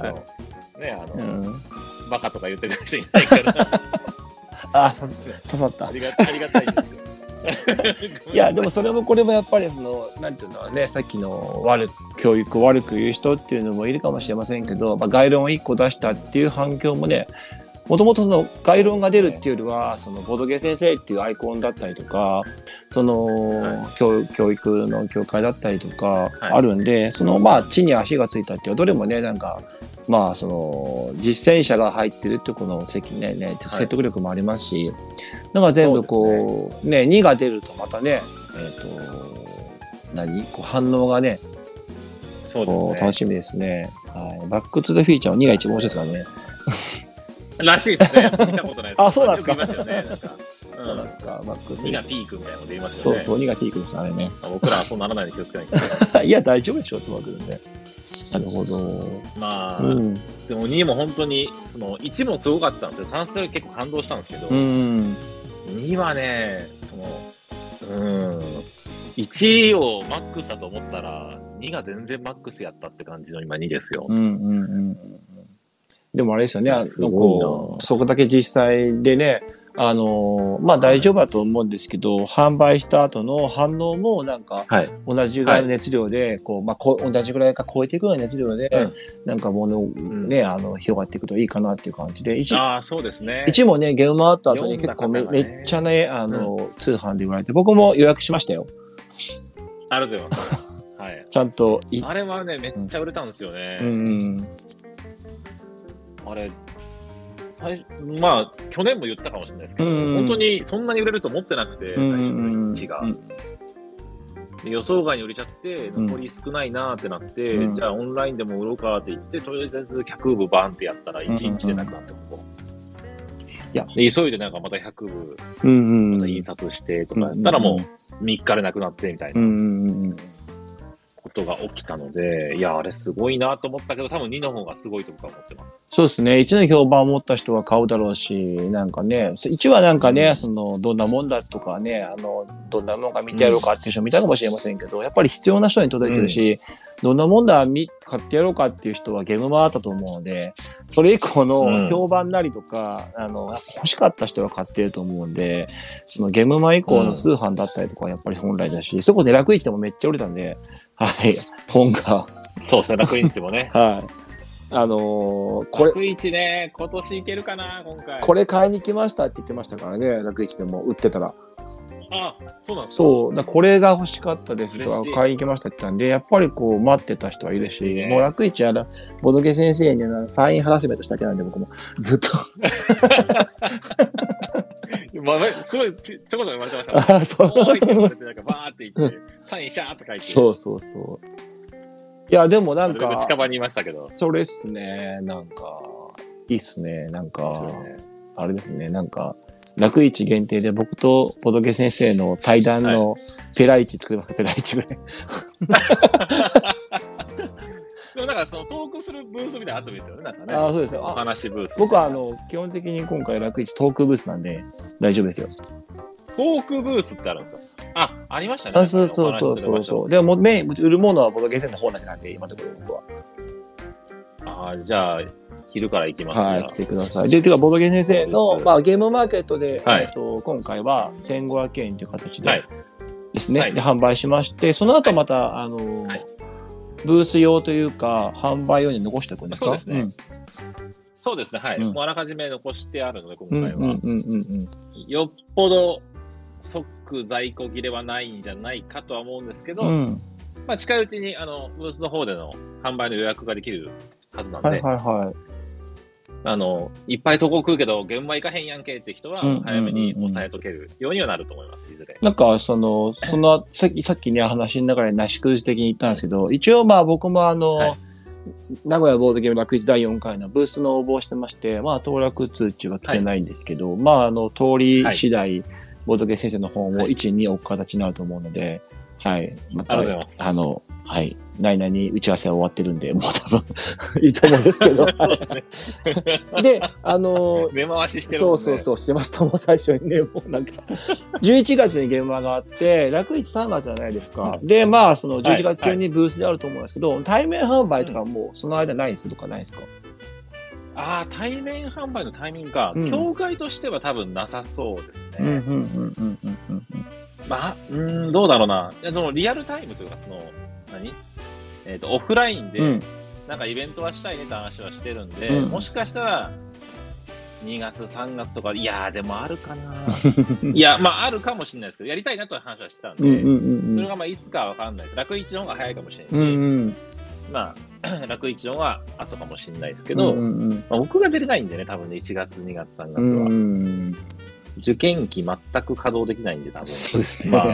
バカとか言ってる人いないから。 刺さった。 ありがたいんですよ。 いや、でもそれもこれもやっぱりなんていうのはね、さっきの教育を悪く言う人っていうのもいるかもしれませんけど、概論を1個出したっていう反響もね、もともとその概論が出るっていうよりは、ボドゲ先生っていうアイコンだったりとか、教育の協会だったりとかあるんで、地に足がついたっていうどれもね、なんか、実践者が入ってるってこの説得力もありますし、なんか全部こう、2が出るとまたね、反応がね、楽しみですね。バックトゥザフィーチャーは2が一番面白いですからね。 らしいですね。見たことないです。 あ、そうなんですか。 そうなんですか。2がピークみたいなので言いますよね。そう、2がピークです、あれね。 僕らはそうならないで気をつけないと。 いや、大丈夫でしょ、と思うけどね。なるほど。 でも2も本当に、その1もすごかったんですよ。3ス結構感動したんですけど、2はね、1をマックスだと思ったら、2が全然マックスやったって感じの今2ですよ。 でもあれですよね、そこだけ実際でね、まあ大丈夫だと思うんですけど、販売した後の反応もなんか、同じぐらいの熱量で、同じぐらいか超えていくような熱量で、なんかものね、広がっていくといいかなっていう感じで、 そうですね。 1もね、ゲームあった後に結構めっちゃね、通販で言われて、僕も予約しましたよ。 ありがとうございます。はい。 ちゃんと。 あれはね、めっちゃ売れたんですよね。あれ、まあ、去年も言ったかもしれないですけど、本当にそんなに売れると思ってなくて、最初の1が。予想外に売れちゃって、残り少ないなーってなって、じゃあオンラインでも売ろうかって言って、とりあえず100部バーンってやったら1日でなくなってこと。で急いでなんかまた100部、また印刷してとかやったらもう3日でなくなってみたいなことが起きたので、いや、あれすごいなと思ったけど、多分2の方がすごいと僕は思ってます。 そうですね。1の評判を持った人は買うだろうし、なんかね、1はなんかね、どんなもんだとかね、どんなもんか見てやろうかっていう人見たかもしれませんけど、やっぱり必要な人に届いてるし、どんなもんだ買ってやろうかっていう人はゲームもあったと思うので、それ以降の評判なりとか、欲しかった人は買ってると思うんで、そのゲームマ以降の通販だったりとかはやっぱり本来だし、そこで楽市でもめっちゃ売れたんで、はい、本が。 そうですね、楽市でもね。 はい。 楽市ね、今年いけるかな、今回。 これ買いに来ましたって言ってましたからね、楽市でも売ってたら。 そうなんですか。 そう。これが欲しかったですとか、買いに来ましたって言ったんで、やっぱり待ってた人はいるし、もう楽市ボドゲ先生にサインハラスメントしただけなんで、僕もずっと。 すごいちょこちょこ言われてましたね。そう。言われて、なんかバーって言って、サインシャーって書いて。 そう。いや、でもなんか、 近場にいましたけど。 それっすね、なんか、いいっすね、なんか、あれですね、なんか、楽市限定で僕とボドゲ先生の対談のペライチ作りますか、ペライチぐらい。 でもなんかそのトークするブースみたいなのあってもいいですよね、なんかね。 そうですよ。 お話ブース。 僕は基本的に今回楽市トークブースなんで大丈夫ですよ。 トークブースってあるんですか？ありましたね。 そう。でもメイン、売るものはボドゲ先生の方だけなんで、今のところ僕は。じゃあ、昼から行きます。 はい、来てください。で、ボドゲ先生の、ゲームマーケットで、今回は1500円という形でですね、で販売しまして、その後また、ブース用というか、販売用に残しておくんですか？ そうですね、はい。もうあらかじめ残してあるので、今回は。よっぽど即在庫切れはないんじゃないかとは思うんですけど、近いうちにブースの方での販売の予約ができるはずなんで、いっぱい投稿食うけど、現場行かへんやんけって人は、早めに抑えとけるようにはなると思います、いずれ。 なんか、さっきね、話の中でなし崩し的に言ったんですけど、一応僕も名古屋ボードゲーム楽市第4回のブースの応募をしてまして、当落通知は来てないんですけど、通り次第、ボードゲーム先生の本を1、2置く形になると思うので、はい。また、はい。内々に打ち合わせは終わってるんで、もう多分いいと思うんですけど。で、 目回ししてるもんね。 そう、してました。もう最初にね、もうなんか、11月に現場があって、楽市3月じゃないですか。で、その11月中にブースであると思うんですけど、対面販売とかもその間ないんですとかないですか？ 対面販売のタイミングか。協会としては多分なさそうですね。どうだろうな。そのリアルタイムというか、オフラインで、なんかイベントはしたいねって話はしてるんで、もしかしたら、2月、3月とか、いやー、でもあるかな。いや、あるかもしれないですけど、やりたいなという話はしてたんで、それがいつかはわかんないです。楽市の方が早いかもしれないし、楽市の方が後かもしれないですけど、僕が出れないんでね、多分ね、1月、2月、3月は。受験期全く稼働できないんで、多分。 そうですね。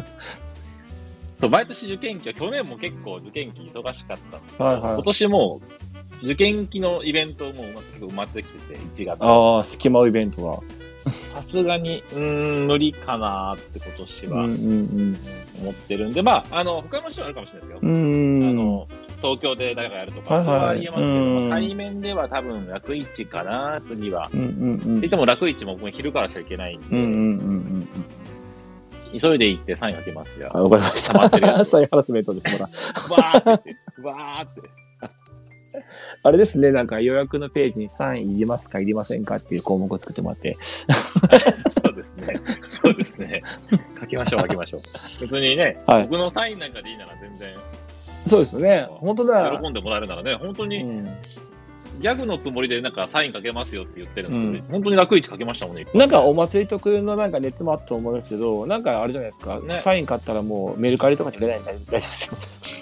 毎年受験期は、去年も結構受験期忙しかったんですけど、今年も受験期のイベントも結構埋まってきてて、1月。 隙間イベントは。 さすがに、無理かなって今年は思ってるんで、他の人はあるかもしれないですよ。 東京で誰かやるとか、 はいはいは言えますけど、 うん対面では多分、楽市かな、次は。 うんうんうん。 って言っても、楽市も僕昼からしちゃいけないんで、 うんうんうんうん。 急いで行ってサイン書きますよ。 あ、わかりまし溜まってるやた。 つ再ハラスメントです、まだ。 わーって言って、わーって。 あれですね、なんか予約のページにサインいりますかいりませんかっていう項目を作ってもらって。 そうですね。そうですね。書きましょう、書きましょう。別にね、 はい僕のサインなんかでいいなら全然、 そうですね。本当だ。 喜んでもらえるならね、本当に、 うんギャグのつもりでなんかサインかけますよって言ってるんですけど、本当に楽市かけましたもんね。 なんかお祭り特有のなんか熱もあったと思うんですけど、なんかあれじゃないですか、 ねサイン買ったらもうメルカリとかに売れないんで大丈夫ですよ。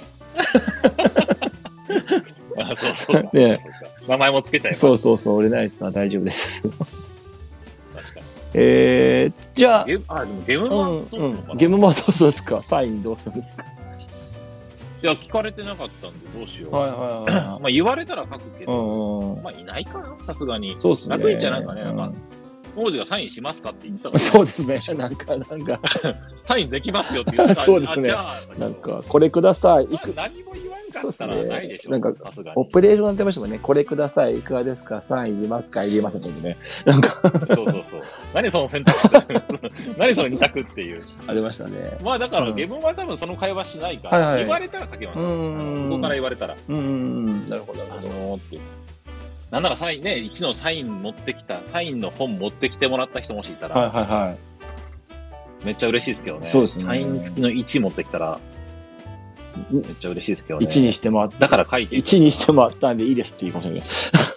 あ、そうそうか。 ねそうか名前もつけちゃいます。 そうそうそう、売れないですから大丈夫です。 確かに。 じゃあ、 でもゲームマンどうするのかな、 ゲームマどうするんですかサインどうするんですかいや、聞かれてなかったんでどうしよう。 はいはいはい。 まあ言われたら書くけうど、 んうん。 まあいないかな、さすがに。 そうですね。 楽市はなんかね、なんかうん王子がサインしますかって言ったから、 そうですね。なんか、 サインできますよって言ったら、 そうですねあじゃあなんか、これください。 まあ何も言わんかったらないでしょ。 なんかさすがに。 オペレーションやってましたもんね。これください。いかがですかサインいりますかいりませんのでね。なんか、 そうそうそう。何その選択って何その二択っていう。 ありましたね。 まあだから、 うん自分は多分その会話しないから、 はいはい言われたら書けます。 うんここから言われたら。 なるほど、なるほど。 って。なんならサインね、1のサイン持ってきた、サインの本持ってきてもらった人もしいたら、 はいはいはい。 めっちゃ嬉しいですけどね。 そうですねサイン付きの1持ってきたら、めっちゃ嬉しいですけどね。 1にしてもらった。 だから書いていく 1にしてもらったんでいいですって言うかもしれない。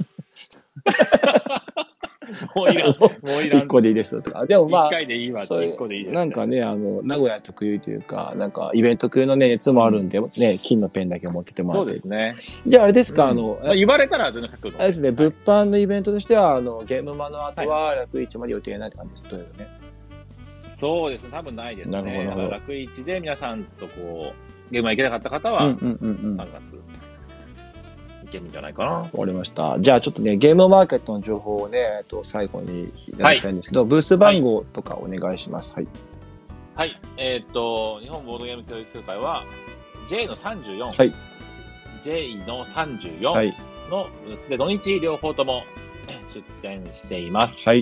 もういらん。もういらん。 1個でいいですとか。でもま 1 あ、 回でいいわってそういう 1個でいいです。 なんかね、名古屋特有というか、なんかイベント特有のね、熱もあるんで、ね、金のペンだけ持っててもらってそうです。ね。 じゃああれですか、 まあ、言われたら全然書くと思う。 あれですね、物販のイベントとしては、ゲームマの後は楽市まで予定ないって感じです。というね。 そうですね、多分ないですね。 なるほどなるほど楽市で皆さんとこう、ゲームが行けなかった方は、3月行けるんじゃないかな。 わかりました。じゃあちょっとね、ゲームマーケットの情報をね、最後にいただきたいんですけど、ブース番号とかお願いします。はい。 はい。日本ボードゲーム教育協会は、J の34、 はい。 J の34 はい。 のブースで土日両方とも出展しています。 はい。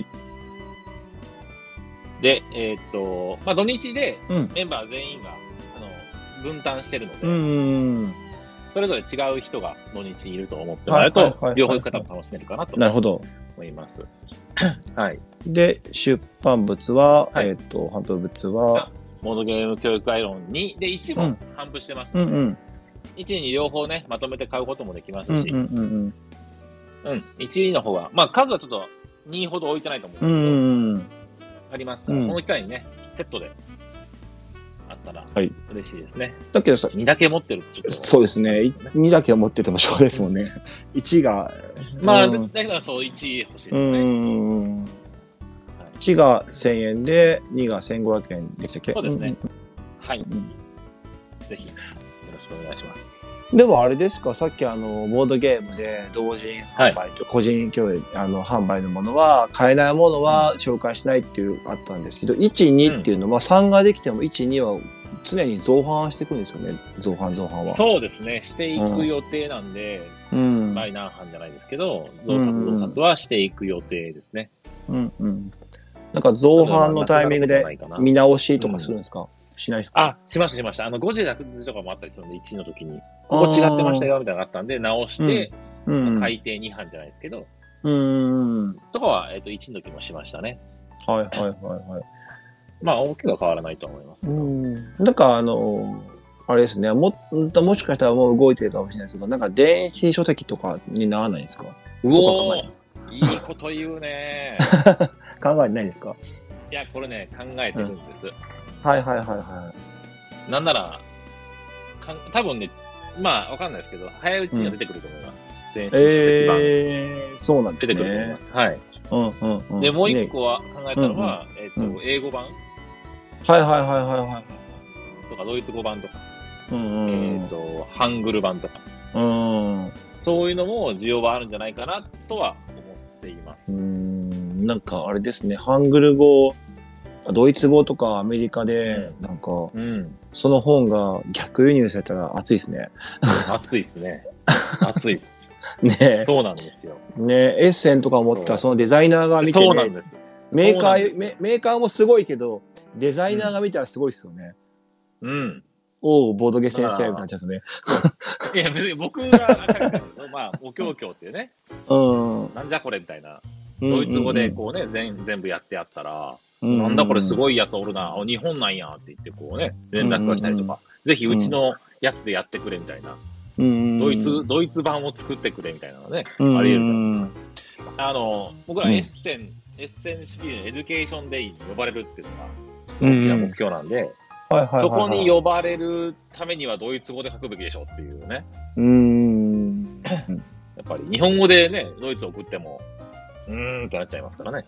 で、まあ、土日でうん。 メンバー全員が、分担してるので、 うん。 それぞれ違う人が土日にいると思ってもらえるとはいはいはいはい、 両方行く方も楽しめるかなとなるほど。 思います。はい。 で、出版物は、 はい販布物は、 ボードゲーム教育アイロンに、で、1もうん販布してますので、 うんうん。 1に両方ね、まとめて買うこともできますし、 うんうんうん 1の方は、まあ数はちょっと2ほど置いてないと思うんうん。うですけど、 んうん。 ありますから、 うんこの機会にね、セットであったらはい嬉しいですね。 だけどさ、 2だけ持ってるとちょっと。 そうですね。2だけ持っててもしょうがないですもんね。1が、 まあ、 うんだからそう、1欲しいですうね。 ん。1が1000円で、2が1500円でしたっけ？ そうですねんはい。 んぜひ、よろしくお願いします。 でもあれですか、さっきボードゲームで同人販売と個人共有、販売のものは、買えないものは紹介しないっていうあったんですけど、1、2っていうのは、3ができても1、2は常に増販していくんですよね。増販は。 そうですね、していく予定なんで、 うん。 第何版じゃないですけど、増刷はしていく予定ですね。 うんうん。なんか増販のタイミングで見直しとかするんですか？しないですか？ あ、しました。誤字脱字とかもあったりするんで、1の時に。ここ違ってましたよ、みたいなのがあったんで、直して、改訂2版じゃないですけど、とかは、1の時もしましたね。 はいはいはいはい。 まあ、大きくは変わらないと思いますけど。 なんかあれですね、もしかしたらもう動いてるかもしれないですけど、なんか電子書籍とかにならないんですか？ うおー、いいこと言うね。 考えてないですか？ いや、これね、考えてるんです。 はいはいはいはなんなら、多分ね、まあ、わかんないですけど、早いうちには出てくると思います。電子書籍版。 そうなんです出てくると思いねま。す。はい。で、もう一個は考えたのは、英語版はいはいはいはいはい。 とか、ドイツ語版とか、 うんハングル版とか、そういうのも需要はあるんじゃないかなとは思っています。 なんかあれですね、ハングル語、ドイツ語とかアメリカで、なんか、 その本が逆輸入されたら熱いですね。 熱いですね。熱いです。 ねそうなんですよ。 ねエッセンとか思ったらそのデザイナーが見てね、 そうなんです。 メーカーもすごいけど、デザイナーが見たらすごいですよね。 うん。 おう、ボードゲ先生みたいな感じですね。 いや、別に僕がまあ、お経っていうね、なんじゃこれみたいな、ドイツ語でこうね、全部やってやったら、なんだこれすごいやつおるな、日本なんやって言ってこうね、連絡が来たりとか、ぜひうちのやつでやってくれみたいな、ドイツ版を作ってくれみたいなのね、あり得るじゃん。僕らエッセンシリーズのエデュケーションデイに呼ばれるっていうのが、大きな目標なんで、そこに呼ばれるためにはドイツ語で書くべきでしょっていうね。やっぱり日本語でね、ドイツを送っても、ってなっちゃいますからね。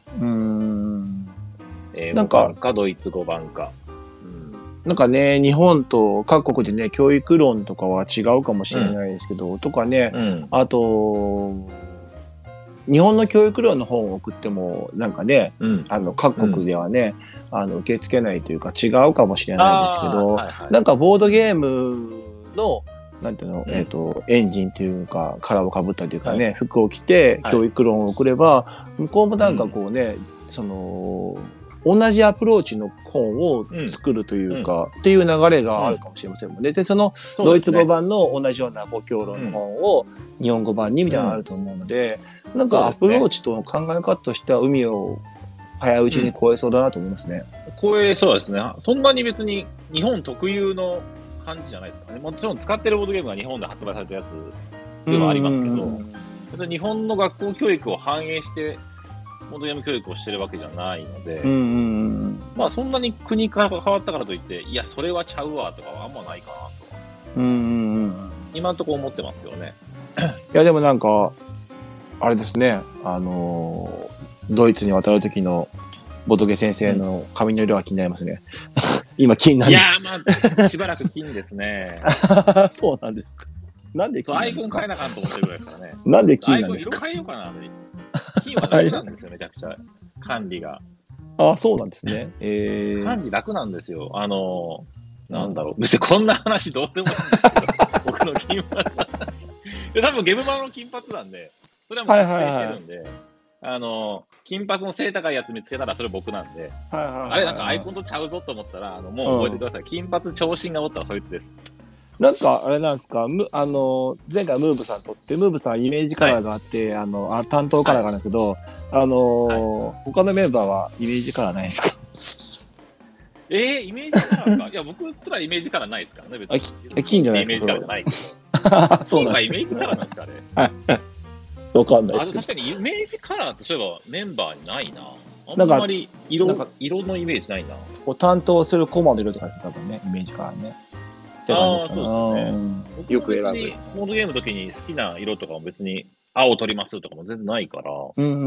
英語版かドイツ語版か。 なんかね、日本と各国でね、教育論とかは違うかもしれないですけど、とかね、あと、日本の教育論の本を送っても、なんかね、各国ではね、受け付けないというか違うかもしれないですけど、なんかボードゲームの、なんていうの、エンジンというか、殻をかぶったというかね、服を着て教育論を送れば、向こうもなんかこうね、同じアプローチの本を作るというか、っていう流れがあるかもしれませんもんね。で、そのドイツ語版の同じような語教論の本を日本語版にみたいなのがあると思うので、なんかアプローチと考え方としては海を早いうちに越えそうだなと思いますね。 越えそうですね。そんなに別に日本特有の感じじゃないですかね。もちろん使ってるボードゲームが日本で発売されたやつではありますけど、別に日本の学校教育を反映してボードゲーム教育をしてるわけじゃないので、まあそんなに国が変わったからといって、いやそれはちゃうわとかはあんまないかなと。今のところ思ってますけどね。 いやでもなんかあれですね、ドイツに渡る時のボトゲ先生の髪の色は気になりますね。今気になる。 いやまあしばらく金ですね。 そうなんですか。なんで金なんですか。 アイコン変えなあかんと思ってるぐらいですからね。 なんで金なんですか。 アイコン色変えようかな。金は楽なんですよ、めちゃくちゃ管理が。 あ、そうなんですね。 管理楽なんですよ。なんだろう。別にこんな話どうでもいいんですけど、僕の金髪。多分ゲーム版の金髪なんで。それはもう達成してるんで、金髪の背高いやつ見つけたらそれ僕なんで、あれなんかアイコンとちゃうぞと思ったら、もう覚えてください。金髪長身がおったらそいつです。 なんかあれなんですか、前回ムーブさんとって、ムーブさんイメージカラーがあって、担当カラーがあるんですけど、他のメンバーはイメージカラーないですか。 イメージカラーか。いや、僕すらイメージカラーないですからね、別に。 金じゃないですか。 イメージカラーじゃないけど。そうなんです。イメージカラーなんですかね。 わかんないですけど。 確かにイメージカラーってそういえばメンバーにないな。あんまり色のイメージないな。 担当するコマの色とかって多分ね、イメージカラーね。 そうですね。よく選ぶ。ボードゲームの時に好きな色とかも別に青取りますとかも全然ないから。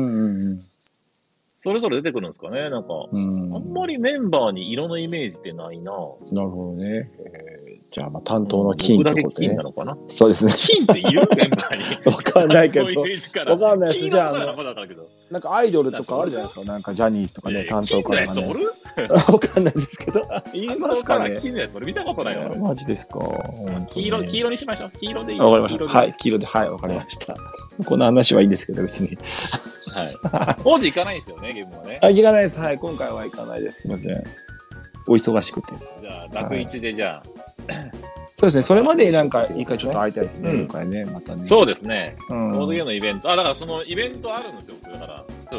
それぞれ出てくるんですかね。なんか、あんまりメンバーに色のイメージってないな。 なるほどね。じゃあ、担当の金ってことね。 金なのかな。 そうですね。 金って言うメンバーに。 わかんないけど。わかんないです。じゃあ、なんかアイドルとかあるじゃないですか。なんかジャニーズとかね、担当カラーがね。わかんないですけど。言いますかね。 金のやつ俺見たことないよ。 マジですか。 黄色にしましょう。黄色でいい。 わかりました。はい、黄色で、はい、わかりました。この話はいいんですけど、別に。 はい。王子行かないんですよね、ゲームはね。 行かないです。はい、今回は行かないです。すみません。お忙しくて。 じゃあ、楽一でじゃあ。 そうですね、それまでなんか一回ちょっと会いたいですね、今回ね、またね。 そうですね。ボードゲームのイベント。だからそのイベントあるんですよ、だから。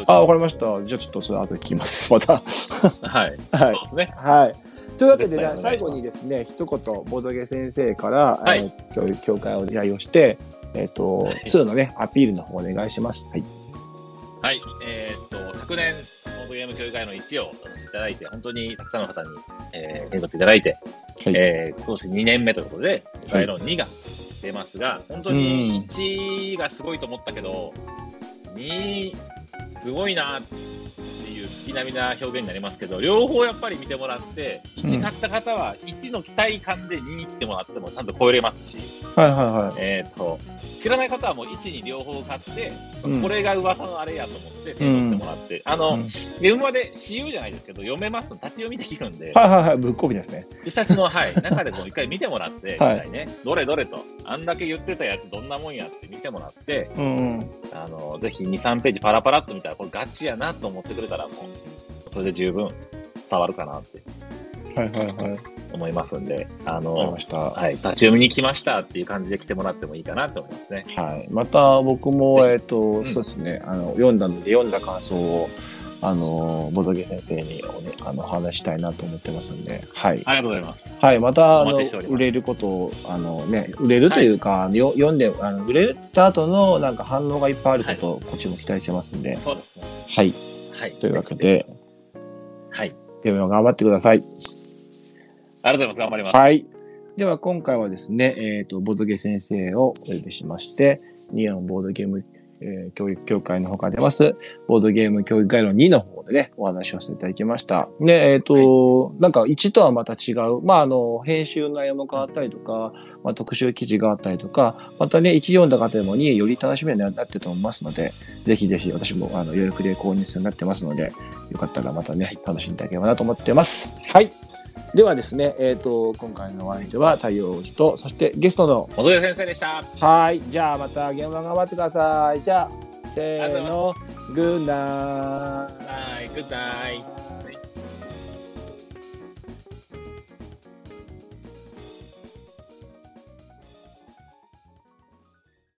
わかりました。じゃあちょっとそれ後で聞きます、また。 はい。 はい。 そうですね。 はい。というわけで、最後にですね、一言、ボードゲー先生から、協会を依頼をして、2のね、アピールの方お願いします。はい。 はい。昨年、ボードゲーム協会の1をさせていただいて、本当にたくさんの方に、手に取っていただいて、今年2年目ということで、ガイロン2が出ますが、本当に1がすごいと思ったけど、2、すごいなっていう否な表現になりますけど、両方やっぱり見てもらって、1買った方は1の期待感で2に来てもらってもちゃんと超えれますし、 はいはいはい。 知らない方はもう1に両方買って、 うんこれが噂のあれやと思って手に取ってもらって、ゲームまで私有じゃないですけど、読めますの、立ち読みできるんで、 はいはいはい、ぶっこみですね。 一冊の、中でも一回見てもらって、 はい実際ね、どれどれと、あんだけ言ってたやつどんなもんやって見てもらって、ぜひ2、3ページパラパラっと見たら、これガチやなと思ってくれたら、もう、それで十分伝わるかなって。 はいはいはい。 思いますんで、 わかりました。 はい、立ち読みに来ましたっていう感じで来てもらってもいいかなと思いますね。 はい。また僕も、そうですね、読んだので、読んだ感想を、ボドゲ先生にお話したいなと思ってますんで、はい。 ありがとうございます。 はい。また、売れることを、売れるというか、読んで、売れた後の、なんか反応がいっぱいあることを、こっちも期待してますんで、 そうですね。 はい。 はい。 というわけで、 はい。 では頑張ってください。 ありがとうございます。頑張ります。 はい。では今回はですね、ボードゲ先生をお呼びしまして、ニアのボードゲーム、教育協会の他でます、ボードゲーム教育概論2の方でね、お話をさせていただきました。で、なんか1とはまた違う、編集の内容も変わったりとか、特集記事があったりとか、またね、1読んだ方でも2より楽しみになってると思いますので、ぜひぜひ私も予約で購入になってますので、よかったらまたね、楽しんでいただければなと思ってます。はい。ではですね、今回のお相手は太陽王子と、そしてゲストの元先生でした。 はい。じゃあまた現場頑張ってください。じゃあ、せーの、グッナイ。 はい、グッナイ。